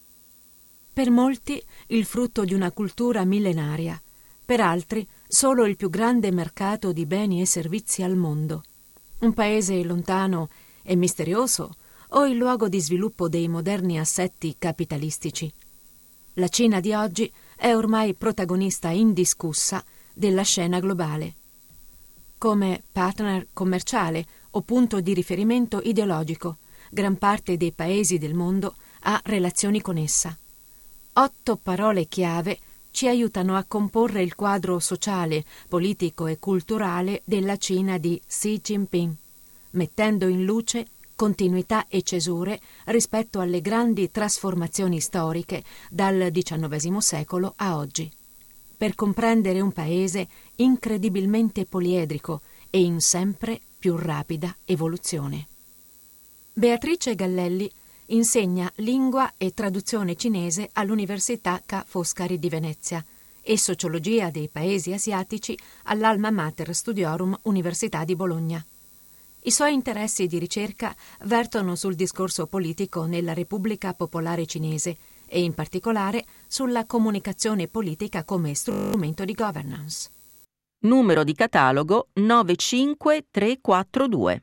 Per molti il frutto di una cultura millenaria, per altri solo il più grande mercato di beni e servizi al mondo. Un paese lontano e misterioso o il luogo di sviluppo dei moderni assetti capitalistici. La Cina di oggi è ormai protagonista indiscussa della scena globale. Come partner commerciale o punto di riferimento ideologico, gran parte dei paesi del mondo ha relazioni con essa. Otto parole chiave ci aiutano a comporre il quadro sociale, politico e culturale della Cina di Xi Jinping, mettendo in luce continuità e cesure rispetto alle grandi trasformazioni storiche dal diciannovesimo secolo a oggi, per comprendere un paese incredibilmente poliedrico e in sempre più rapida evoluzione. Beatrice Gallelli insegna lingua e traduzione cinese all'Università Ca' Foscari di Venezia e sociologia dei paesi asiatici all'Alma Mater Studiorum Università di Bologna. I suoi interessi di ricerca vertono sul discorso politico nella Repubblica Popolare Cinese e in particolare sulla comunicazione politica come strumento di governance. Numero di catalogo nove cinque tre quattro due.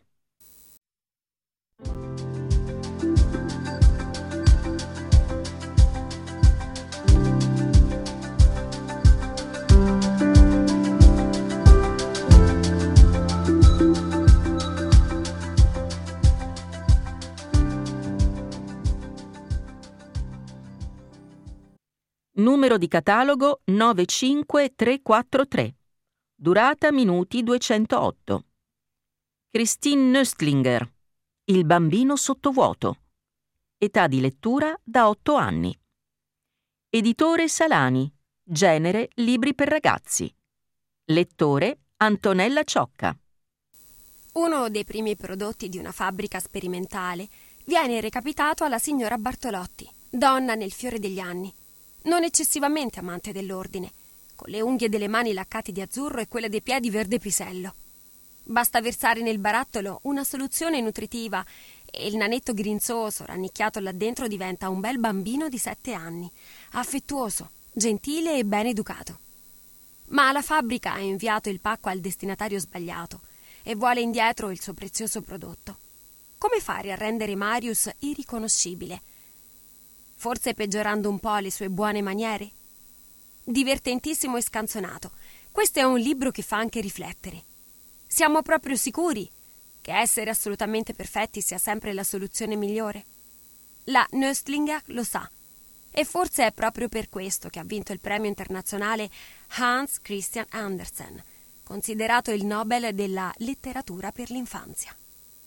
Numero di catalogo nove cinque tre quattro tre. Durata minuti duecentootto. Christine Nöstlinger. Il bambino sottovuoto. Età di lettura da otto anni. Editore Salani. Genere libri per ragazzi. Lettore Antonella Ciocca. Uno dei primi prodotti di una fabbrica sperimentale viene recapitato alla signora Bartolotti, donna nel fiore degli anni, non eccessivamente amante dell'ordine, con le unghie delle mani laccate di azzurro e quelle dei piedi verde pisello. Basta versare nel barattolo una soluzione nutritiva e il nanetto grinzoso, rannicchiato là dentro, diventa un bel bambino di sette anni, affettuoso, gentile e ben educato. Ma la fabbrica ha inviato il pacco al destinatario sbagliato e vuole indietro il suo prezioso prodotto. Come fare a rendere Marius irriconoscibile? Forse peggiorando un po' le sue buone maniere? Divertentissimo e scanzonato. Questo è un libro che fa anche riflettere. Siamo proprio sicuri che essere assolutamente perfetti sia sempre la soluzione migliore? La Nöstlinger lo sa, e forse è proprio per questo che ha vinto il premio internazionale Hans Christian Andersen, considerato il Nobel della letteratura per l'infanzia.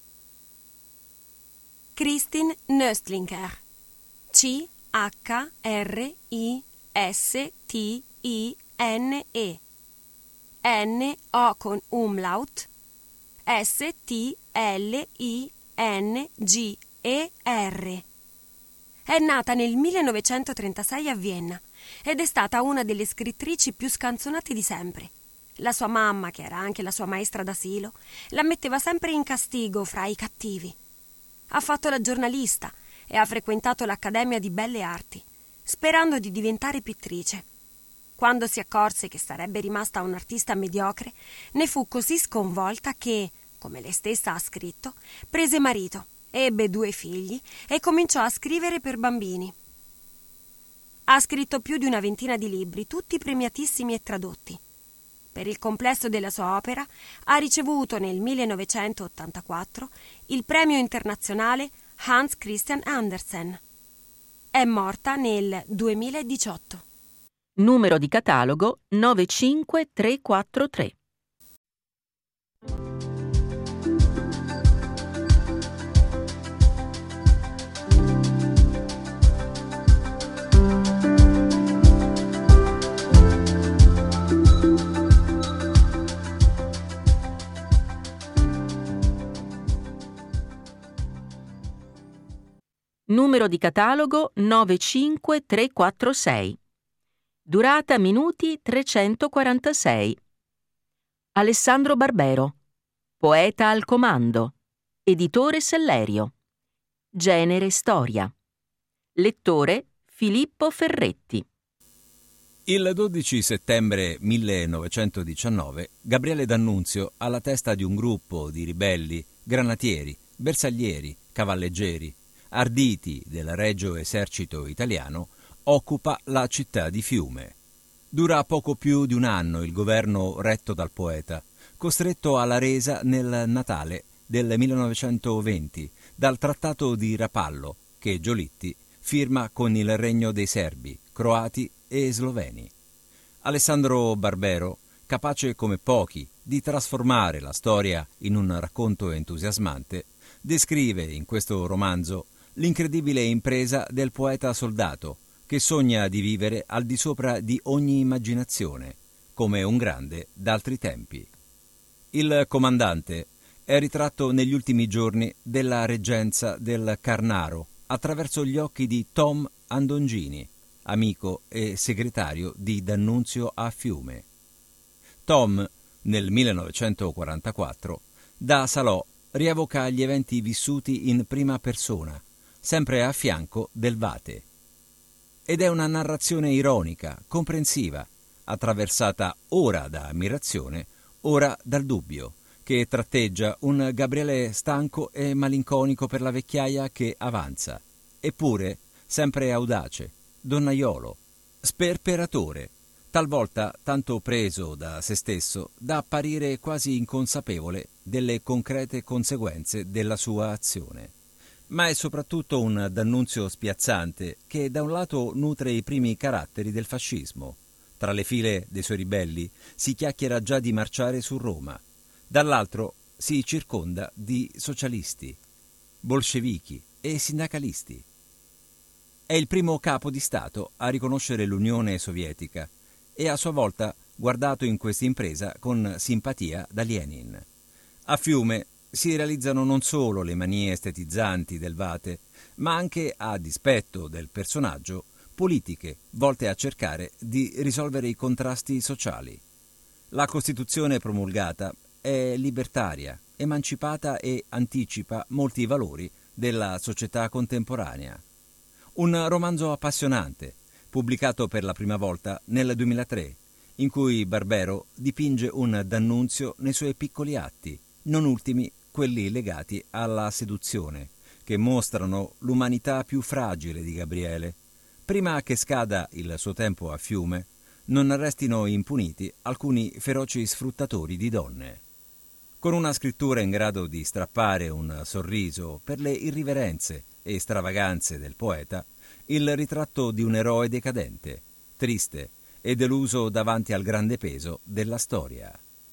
Christine Nöstlinger. C H R I S T I N E. N O con umlaut. S T L I N G E R. È nata nel millenovecentotrentasei a Vienna ed è stata una delle scrittrici più scanzonate di sempre. La sua mamma, che era anche la sua maestra d'asilo, la metteva sempre in castigo fra i cattivi. Ha fatto la giornalista e ha frequentato l'Accademia di Belle Arti, sperando di diventare pittrice. Quando si accorse che sarebbe rimasta un'artista mediocre, ne fu così sconvolta che, come lei stessa ha scritto, prese marito, ebbe due figli e cominciò a scrivere per bambini. Ha scritto più di una ventina di libri, tutti premiatissimi e tradotti. Per il complesso della sua opera ha ricevuto nel millenovecentottantaquattro il premio internazionale Hans Christian Andersen. È morta nel duemiladiciotto. Numero di catalogo nove cinque tre quattro tre. Numero di catalogo nove cinque tre quattro sei. Durata minuti trecentoquarantasei. Alessandro Barbero. Poeta al comando. Editore Sellerio. Genere storia. Lettore Filippo Ferretti. Il dodici settembre millenovecentodiciannove Gabriele D'Annunzio, alla testa di un gruppo di ribelli, granatieri, bersaglieri, cavalleggeri, arditi del Regio Esercito Italiano, occupa la città di Fiume. Dura poco più di un anno il governo retto dal poeta, costretto alla resa nel Natale del millenovecentoventi dal Trattato di Rapallo che Giolitti firma con il Regno dei Serbi, Croati e Sloveni. Alessandro Barbero, capace come pochi di trasformare la storia in un racconto entusiasmante, descrive in questo romanzo l'incredibile impresa del poeta soldato che sogna di vivere al di sopra di ogni immaginazione, come un grande d'altri tempi. Il comandante è ritratto negli ultimi giorni della reggenza del Carnaro attraverso gli occhi di Tom Andongini, amico e segretario di D'Annunzio a Fiume. Tom, nel millenovecentoquarantaquattro, da Salò rievoca gli eventi vissuti in prima persona, sempre a fianco del Vate. Ed è una narrazione ironica, comprensiva, attraversata ora da ammirazione, ora dal dubbio, che tratteggia un Gabriele stanco e malinconico per la vecchiaia che avanza, eppure sempre audace, donnaiolo, sperperatore, talvolta tanto preso da se stesso da apparire quasi inconsapevole delle concrete conseguenze della sua azione. Ma è soprattutto un D'Annunzio spiazzante che da un lato nutre i primi caratteri del fascismo. Tra le file dei suoi ribelli si chiacchiera già di marciare su Roma, dall'altro si circonda di socialisti, bolscevichi e sindacalisti. È il primo capo di Stato a riconoscere l'Unione Sovietica e a sua volta guardato in questa impresa con simpatia da Lenin. A Fiume si realizzano non solo le manie estetizzanti del Vate, ma anche, a dispetto del personaggio, politiche volte a cercare di risolvere i contrasti sociali. La Costituzione promulgata è libertaria, emancipata e anticipa molti valori della società contemporanea. Un romanzo appassionante, pubblicato per la prima volta nel duemilatré, in cui Barbero dipinge un D'Annunzio nei suoi piccoli atti, non ultimi quelli legati alla seduzione, che mostrano l'umanità più fragile di Gabriele. Prima che scada il suo tempo a Fiume, non restino impuniti alcuni feroci sfruttatori di donne. Con una scrittura in grado di strappare un sorriso per le irriverenze e stravaganze del poeta, il ritratto di un eroe decadente, triste e deluso davanti al grande peso della storia.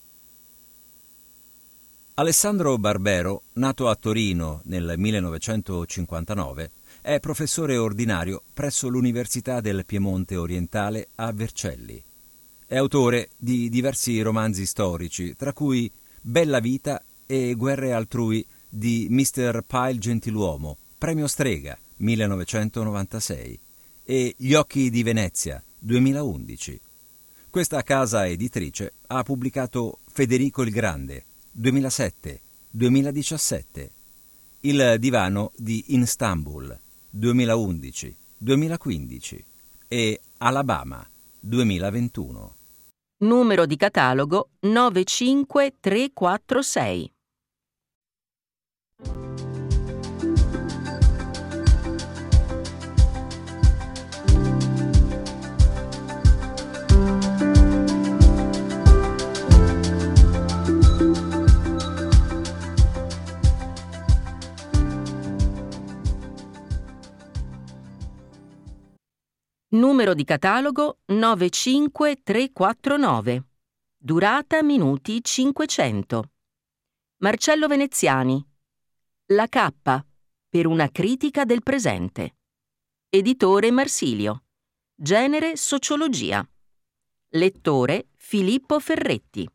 Alessandro Barbero, nato a Torino nel millenovecentocinquantanove, è professore ordinario presso l'Università del Piemonte Orientale a Vercelli. È autore di diversi romanzi storici, tra cui Bella vita e Guerre altrui di mister Pyle Gentiluomo, premio Strega millenovecentonovantasei, e Gli occhi di Venezia, duemilaundici. Questa casa editrice ha pubblicato Federico il Grande, duemilasette duemiladiciassette, Il divano di Istanbul, duemilaundici duemilaquindici e Alabama, duemilaventuno. Numero di catalogo nove cinque tre quattro sei. Numero di catalogo nove cinque tre quattro nove. Durata minuti cinquecento. Marcello Veneziani. La K, per una critica del presente. Editore Marsilio. Genere sociologia. Lettore Filippo Ferretti.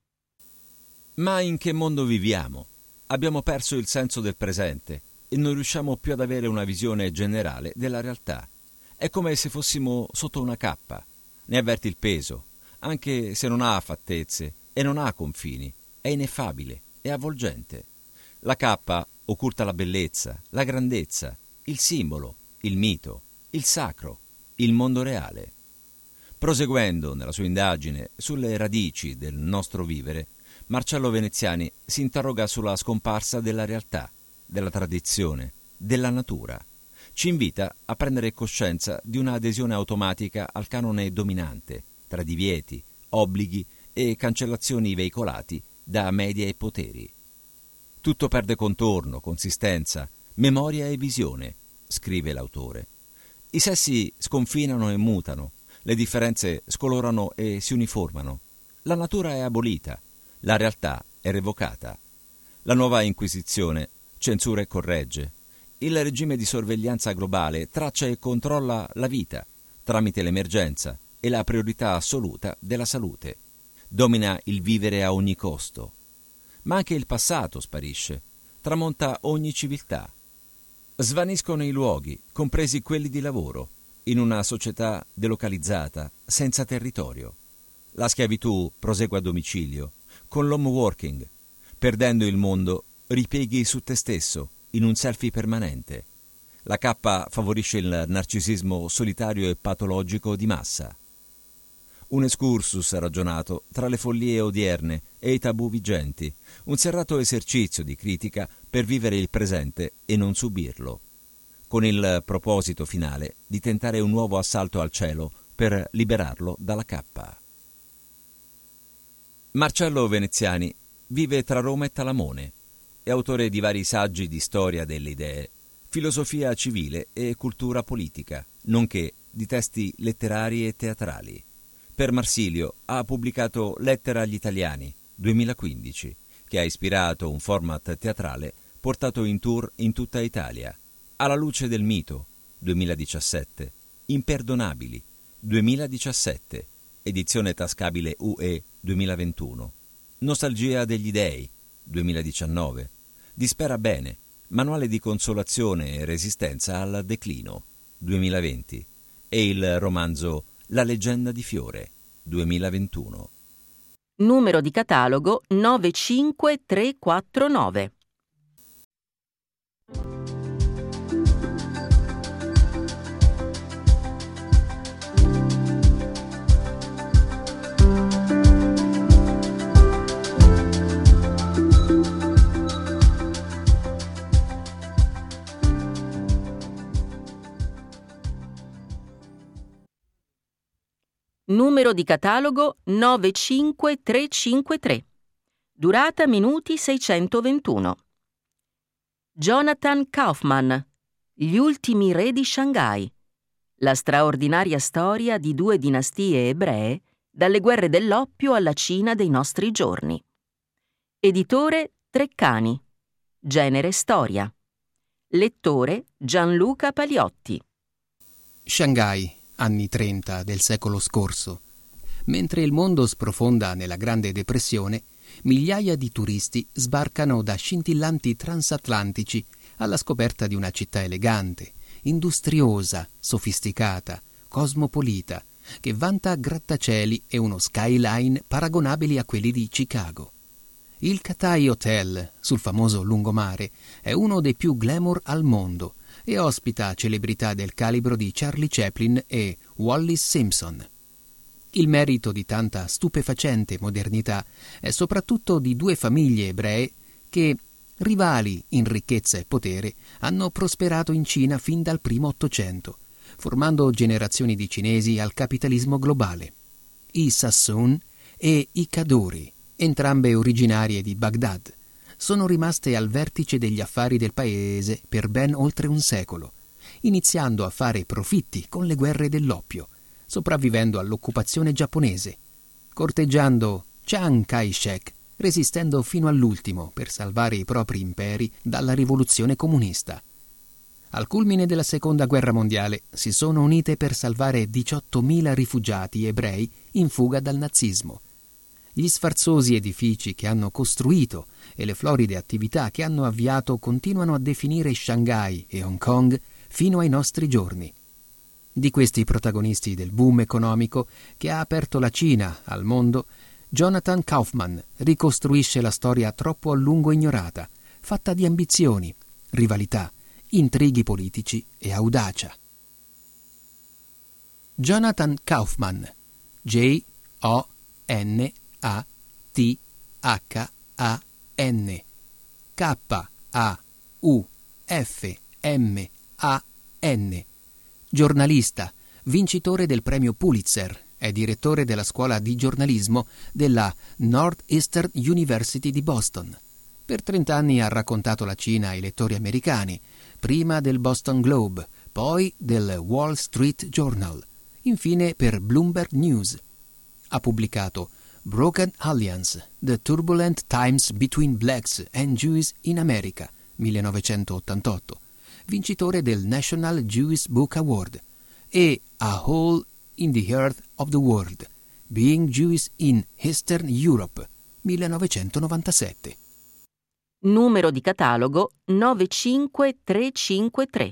Ma in che mondo viviamo? Abbiamo perso il senso del presente e non riusciamo più ad avere una visione generale della realtà. È come se fossimo sotto una cappa. Ne avverti il peso, anche se non ha fattezze e non ha confini. È ineffabile, è avvolgente. La cappa occulta la bellezza, la grandezza, il simbolo, il mito, il sacro, il mondo reale. Proseguendo nella sua indagine sulle radici del nostro vivere, Marcello Veneziani si interroga sulla scomparsa della realtà, della tradizione, della natura. Ci invita a prendere coscienza di un'adesione automatica al canone dominante, tra divieti, obblighi e cancellazioni veicolati da media e poteri. Tutto perde contorno, consistenza, memoria e visione, scrive l'autore. I sessi sconfinano e mutano, le differenze scolorano e si uniformano. La natura è abolita, la realtà è revocata. La nuova Inquisizione censura e corregge. Il regime di sorveglianza globale traccia e controlla la vita tramite l'emergenza e la priorità assoluta della salute. Domina il vivere a ogni costo. Ma anche il passato sparisce, tramonta ogni civiltà. Svaniscono i luoghi, compresi quelli di lavoro, in una società delocalizzata, senza territorio. La schiavitù prosegue a domicilio, con l'home working. Perdendo il mondo, ripieghi su te stesso, in un selfie permanente. La K favorisce il narcisismo solitario e patologico di massa. Un excursus ragionato tra le follie odierne e i tabù vigenti, un serrato esercizio di critica per vivere il presente e non subirlo, con il proposito finale di tentare un nuovo assalto al cielo per liberarlo dalla K. Marcello Veneziani vive tra Roma e Talamone. È autore di vari saggi di storia delle idee, filosofia civile e cultura politica, nonché di testi letterari e teatrali. Per Marsilio ha pubblicato Lettera agli italiani, duemilaquindici, che ha ispirato un format teatrale portato in tour in tutta Italia. Alla luce del mito, duemiladiciassette. Imperdonabili, duemiladiciassette. Edizione tascabile U E, duemilaventuno. Nostalgia degli dei, duemiladiciannove. Dispera bene, manuale di consolazione e resistenza al declino, duemilaventi. E il romanzo La leggenda di Fiore, duemilaventuno. Numero di catalogo nove cinque tre quattro nove. Numero di catalogo nove cinque tre cinque tre. Durata minuti seicentoventuno. Jonathan Kaufman. Gli ultimi re di Shanghai. La straordinaria storia di due dinastie ebree dalle guerre dell'oppio alla Cina dei nostri giorni. Editore Treccani. Genere storia. Lettore Gianluca Paliotti. Shanghai, anni trenta del secolo scorso. Mentre il mondo sprofonda nella Grande Depressione, migliaia di turisti sbarcano da scintillanti transatlantici alla scoperta di una città elegante, industriosa, sofisticata, cosmopolita, che vanta grattacieli e uno skyline paragonabili a quelli di Chicago. Il Cathay Hotel, sul famoso lungomare, è uno dei più glamour al mondo e ospita celebrità del calibro di Charlie Chaplin e Wallis Simpson. Il merito di tanta stupefacente modernità è soprattutto di due famiglie ebree che, rivali in ricchezza e potere, hanno prosperato in Cina fin dal primo Ottocento, formando generazioni di cinesi al capitalismo globale. I Sassoon e i Kaduri, entrambe originarie di Baghdad, sono rimaste al vertice degli affari del paese per ben oltre un secolo, iniziando a fare profitti con le guerre dell'oppio, sopravvivendo all'occupazione giapponese, corteggiando Chiang Kai-shek, resistendo fino all'ultimo per salvare i propri imperi dalla rivoluzione comunista. Al culmine della Seconda Guerra Mondiale si sono unite per salvare diciottomila rifugiati ebrei in fuga dal nazismo. Gli sfarzosi edifici che hanno costruito e le floride attività che hanno avviato continuano a definire Shanghai e Hong Kong fino ai nostri giorni. Di questi protagonisti del boom economico che ha aperto la Cina al mondo, Jonathan Kaufman ricostruisce la storia troppo a lungo ignorata, fatta di ambizioni, rivalità, intrighi politici e audacia. Jonathan Kaufman, J O N A T H A N, K A U F M A N, giornalista, vincitore del premio Pulitzer, è direttore della scuola di giornalismo della Northeastern University di Boston. Per trent'anni ha raccontato la Cina ai lettori americani, prima del Boston Globe, poi del Wall Street Journal, infine per Bloomberg News. Ha pubblicato Broken Alliance, The Turbulent Times Between Blacks and Jews in America, millenovecentottantotto, vincitore del National Jewish Book Award, e A Hole in the Earth of the World, Being Jewish in Eastern Europe, millenovecentonovantasette. Numero di catalogo nove cinque tre cinque tre.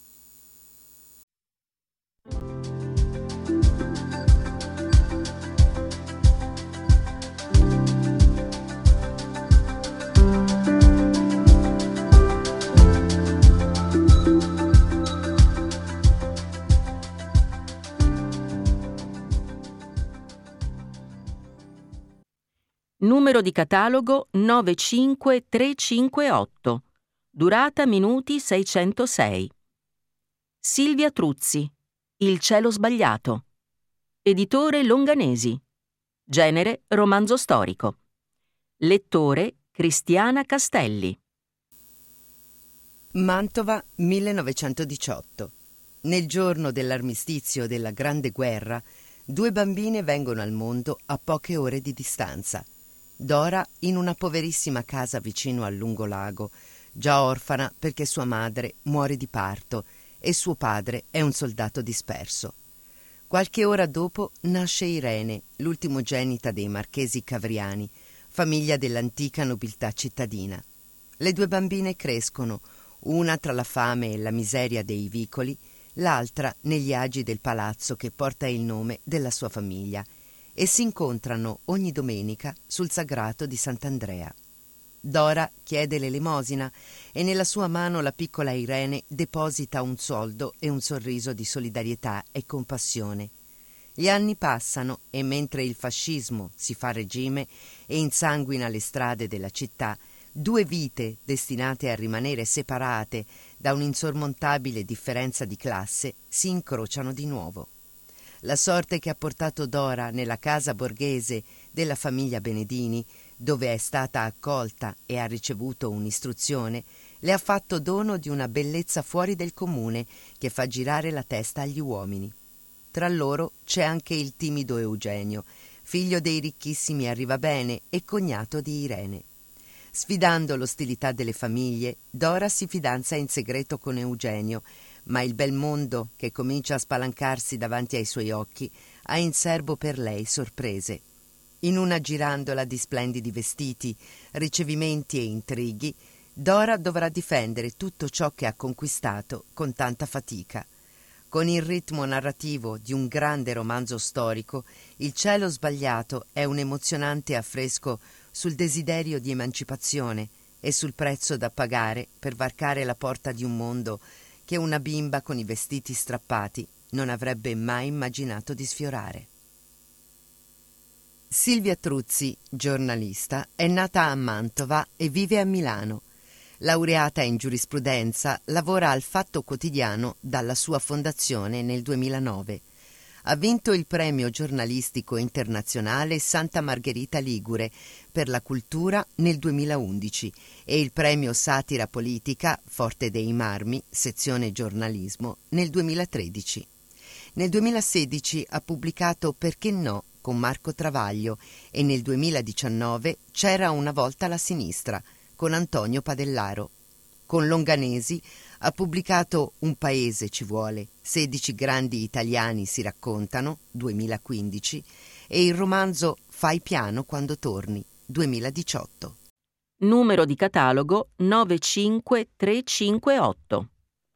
Numero di catalogo nove cinque tre cinque otto. Durata minuti seicentosei. Silvia Truzzi, Il cielo sbagliato. Editore Longanesi. Genere romanzo storico. Lettore Cristiana Castelli. Mantova, millenovecentodiciotto. Nel giorno dell'armistizio della Grande Guerra, due bambine vengono al mondo a poche ore di distanza. Dora in una poverissima casa vicino al lungolago, già orfana perché sua madre muore di parto e suo padre è un soldato disperso. Qualche ora dopo nasce Irene, l'ultimogenita dei marchesi Cavriani, famiglia dell'antica nobiltà cittadina. Le due bambine crescono, una tra la fame e la miseria dei vicoli, l'altra negli agi del palazzo che porta il nome della sua famiglia, e si incontrano ogni domenica sul sagrato di Sant'Andrea. Dora chiede l'elemosina e nella sua mano la piccola Irene deposita un soldo e un sorriso di solidarietà e compassione. Gli anni passano e mentre il fascismo si fa regime e insanguina le strade della città, due vite destinate a rimanere separate da un'insormontabile differenza di classe si incrociano di nuovo. La sorte che ha portato Dora nella casa borghese della famiglia Benedini, dove è stata accolta e ha ricevuto un'istruzione, le ha fatto dono di una bellezza fuori del comune che fa girare la testa agli uomini. Tra loro c'è anche il timido Eugenio, figlio dei ricchissimi Arrivabene e cognato di Irene. Sfidando l'ostilità delle famiglie, Dora si fidanza in segreto con Eugenio, ma il bel mondo che comincia a spalancarsi davanti ai suoi occhi ha in serbo per lei sorprese. In una girandola di splendidi vestiti, ricevimenti e intrighi, Dora dovrà difendere tutto ciò che ha conquistato con tanta fatica. Con il ritmo narrativo di un grande romanzo storico, Il cielo sbagliato è un emozionante affresco sul desiderio di emancipazione e sul prezzo da pagare per varcare la porta di un mondo che una bimba con i vestiti strappati non avrebbe mai immaginato di sfiorare. Silvia Truzzi, giornalista, è nata a Mantova e vive a Milano. Laureata in giurisprudenza, lavora al Fatto Quotidiano dalla sua fondazione nel duemilanove. Ha vinto il premio giornalistico internazionale Santa Margherita Ligure per la cultura nel duemilaundici e il premio Satira Politica Forte dei Marmi, sezione giornalismo, nel duemilatredici. Nel duemilasedici ha pubblicato Perché no? Con Marco Travaglio e nel duemiladiciannove C'era una volta la sinistra con Antonio Padellaro. Con Longanesi ha pubblicato Un paese ci vuole, sedici grandi italiani si raccontano, duemilaquindici, e il romanzo Fai piano quando torni, duemiladiciotto. Numero di catalogo nove cinque tre cinque otto.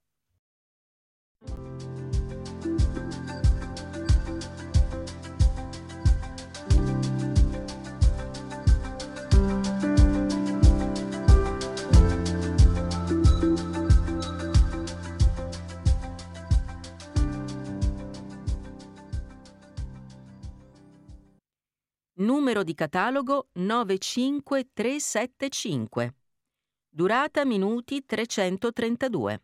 Numero di catalogo nove cinque tre sette cinque. Durata minuti trecentotrentadue.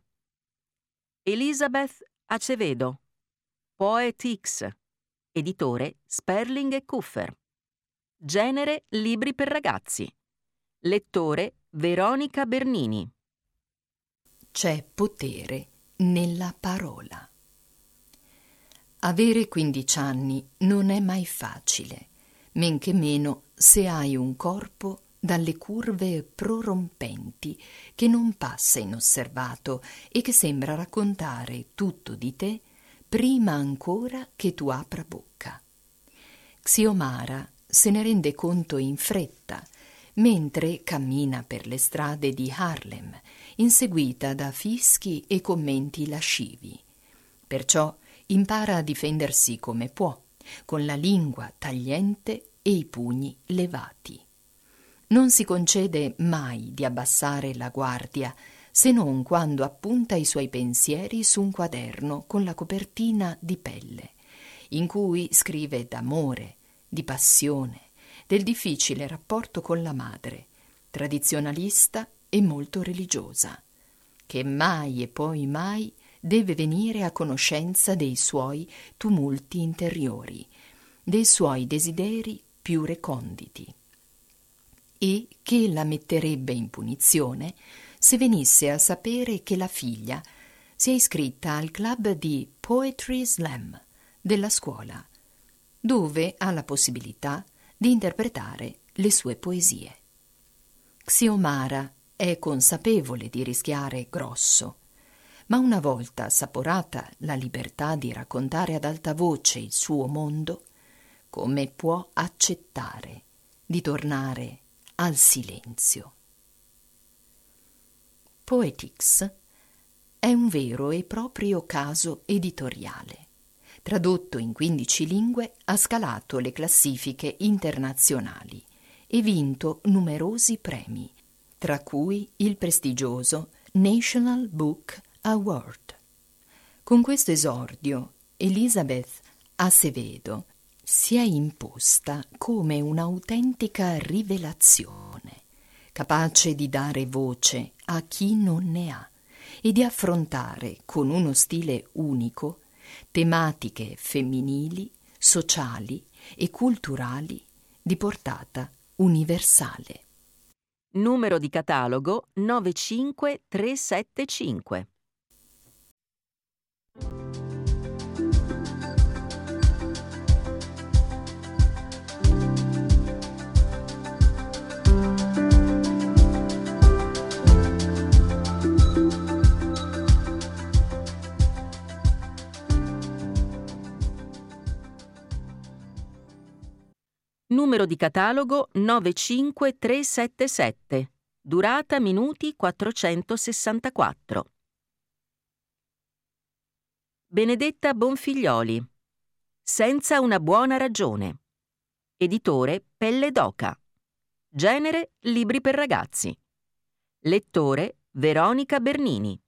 Elizabeth Acevedo. Poet X. Editore Sperling e Kuffer. Genere libri per ragazzi. Lettore Veronica Bernini. C'è potere nella parola. Avere quindici anni non è mai facile, men che meno se hai un corpo dalle curve prorompenti che non passa inosservato e che sembra raccontare tutto di te prima ancora che tu apra bocca. Xiomara se ne rende conto in fretta mentre cammina per le strade di Harlem, inseguita da fischi e commenti lascivi. Perciò impara a difendersi come può, con la lingua tagliente e i pugni levati. Non si concede mai di abbassare la guardia, se non quando appunta i suoi pensieri su un quaderno con la copertina di pelle, in cui scrive d'amore, di passione, del difficile rapporto con la madre, tradizionalista e molto religiosa, che mai e poi mai deve venire a conoscenza dei suoi tumulti interiori, dei suoi desideri più reconditi, e che la metterebbe in punizione se venisse a sapere che la figlia si è iscritta al club di Poetry Slam della scuola, dove ha la possibilità di interpretare le sue poesie. Xiomara è consapevole di rischiare grosso, ma una volta assaporata la libertà di raccontare ad alta voce il suo mondo, come può accettare di tornare al silenzio? Poetix è un vero e proprio caso editoriale. Tradotto in quindici lingue, ha scalato le classifiche internazionali e vinto numerosi premi, tra cui il prestigioso National Book Award. Con questo esordio, Elizabeth Acevedo si è imposta come un'autentica rivelazione, capace di dare voce a chi non ne ha e di affrontare con uno stile unico tematiche femminili, sociali e culturali di portata universale. Numero di catalogo nove cinque tre sette cinque. Numero di catalogo nove cinque tre sette sette. durata minuti quattrocentosessantaquattro. Benedetta Bonfiglioli, Senza una buona ragione. Editore Pelle d'Oca. Genere libri per ragazzi. Lettore Veronica Bernini.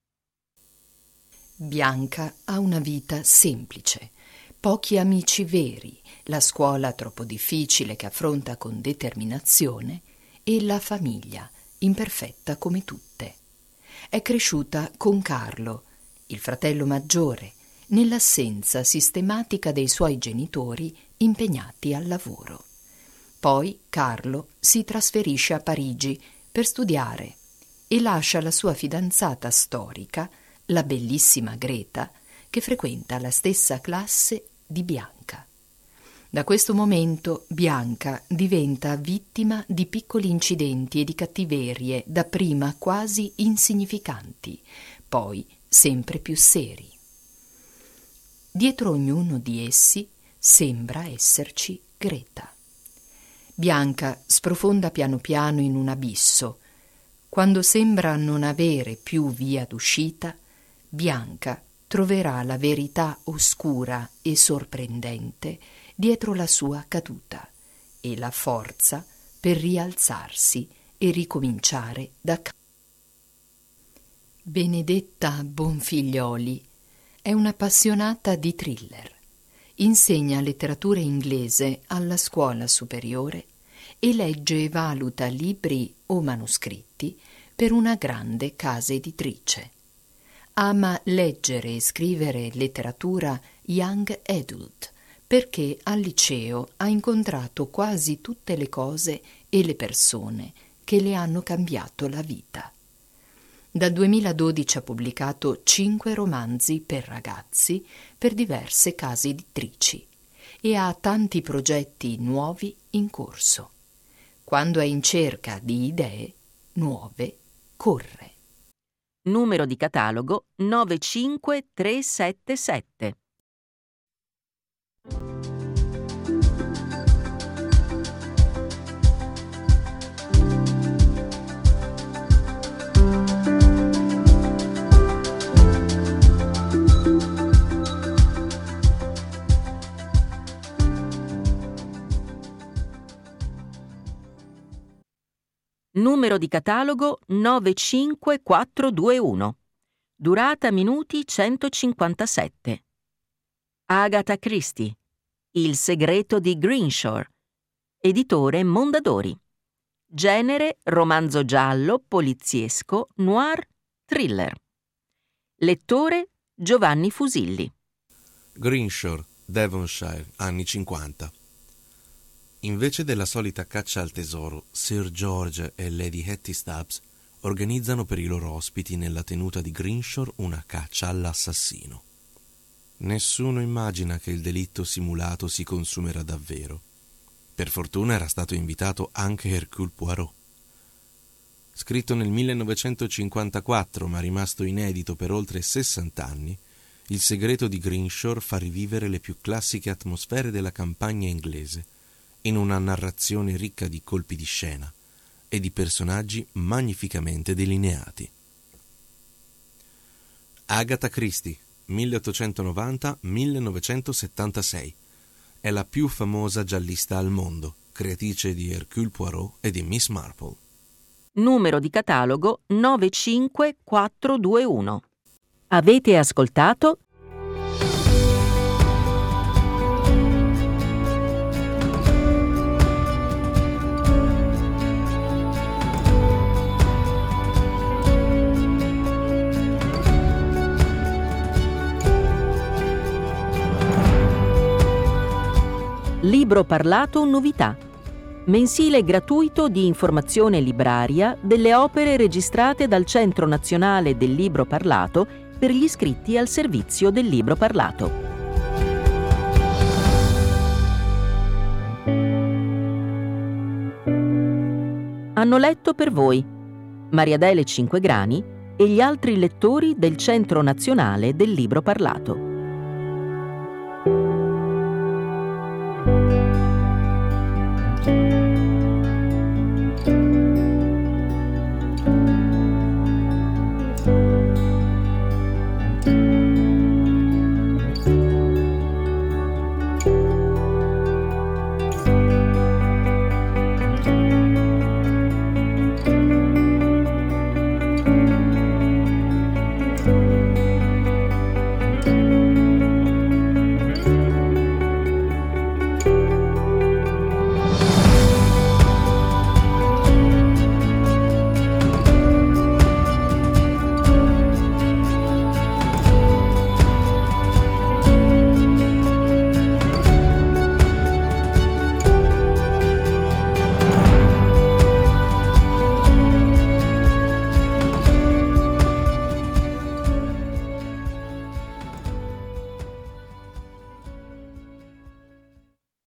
Bianca ha una vita semplice, pochi amici veri, la scuola troppo difficile che affronta con determinazione e la famiglia imperfetta come tutte. È cresciuta con Carlo, il fratello maggiore, nell'assenza sistematica dei suoi genitori impegnati al lavoro. Poi Carlo si trasferisce a Parigi per studiare e lascia la sua fidanzata storica, la bellissima Greta, che frequenta la stessa classe di Bianca. Da questo momento Bianca diventa vittima di piccoli incidenti e di cattiverie, dapprima quasi insignificanti, poi sempre più seri. Dietro ognuno di essi sembra esserci Greta. Bianca sprofonda piano piano in un abisso. Quando sembra non avere più via d'uscita, Bianca troverà la verità oscura e sorprendente dietro la sua caduta e la forza per rialzarsi e ricominciare da capo. Benedetta Bonfiglioli è un'appassionata di thriller. Insegna letteratura inglese alla scuola superiore e legge e valuta libri o manoscritti per una grande casa editrice. Ama leggere e scrivere letteratura young adult perché al liceo ha incontrato quasi tutte le cose e le persone che le hanno cambiato la vita. Dal duemiladodici ha pubblicato cinque romanzi per ragazzi per diverse case editrici e ha tanti progetti nuovi in corso. Quando è in cerca di idee nuove, corre. Numero di catalogo nove cinque tre sette sette. Numero di catalogo nove cinque quattro due uno. Durata minuti centocinquantasette. Agatha Christie. Il segreto di Greenshore. Editore Mondadori. Genere romanzo giallo, poliziesco, noir, thriller. Lettore Giovanni Fusilli. Greenshore, Devonshire, anni cinquanta. Invece della solita caccia al tesoro, Sir George e Lady Hattie Stubbs organizzano per i loro ospiti nella tenuta di Greenshore una caccia all'assassino. Nessuno immagina che il delitto simulato si consumerà davvero. Per fortuna era stato invitato anche Hercule Poirot. Scritto nel millenovecentocinquantaquattro ma rimasto inedito per oltre sessanta anni, Il segreto di Greenshore fa rivivere le più classiche atmosfere della campagna inglese in una narrazione ricca di colpi di scena e di personaggi magnificamente delineati. Agatha Christie, milleottocentonovanta millenovecentosettantasei, è la più famosa giallista al mondo, creatrice di Hercule Poirot e di Miss Marple. Numero di catalogo nove cinque quattro due uno. Avete ascoltato Libro parlato novità. Mensile gratuito di informazione libraria delle opere registrate dal Centro Nazionale del Libro Parlato per gli iscritti al servizio del libro parlato. Hanno letto per voi Mariadele Cinquegrani e gli altri lettori del Centro Nazionale del Libro Parlato.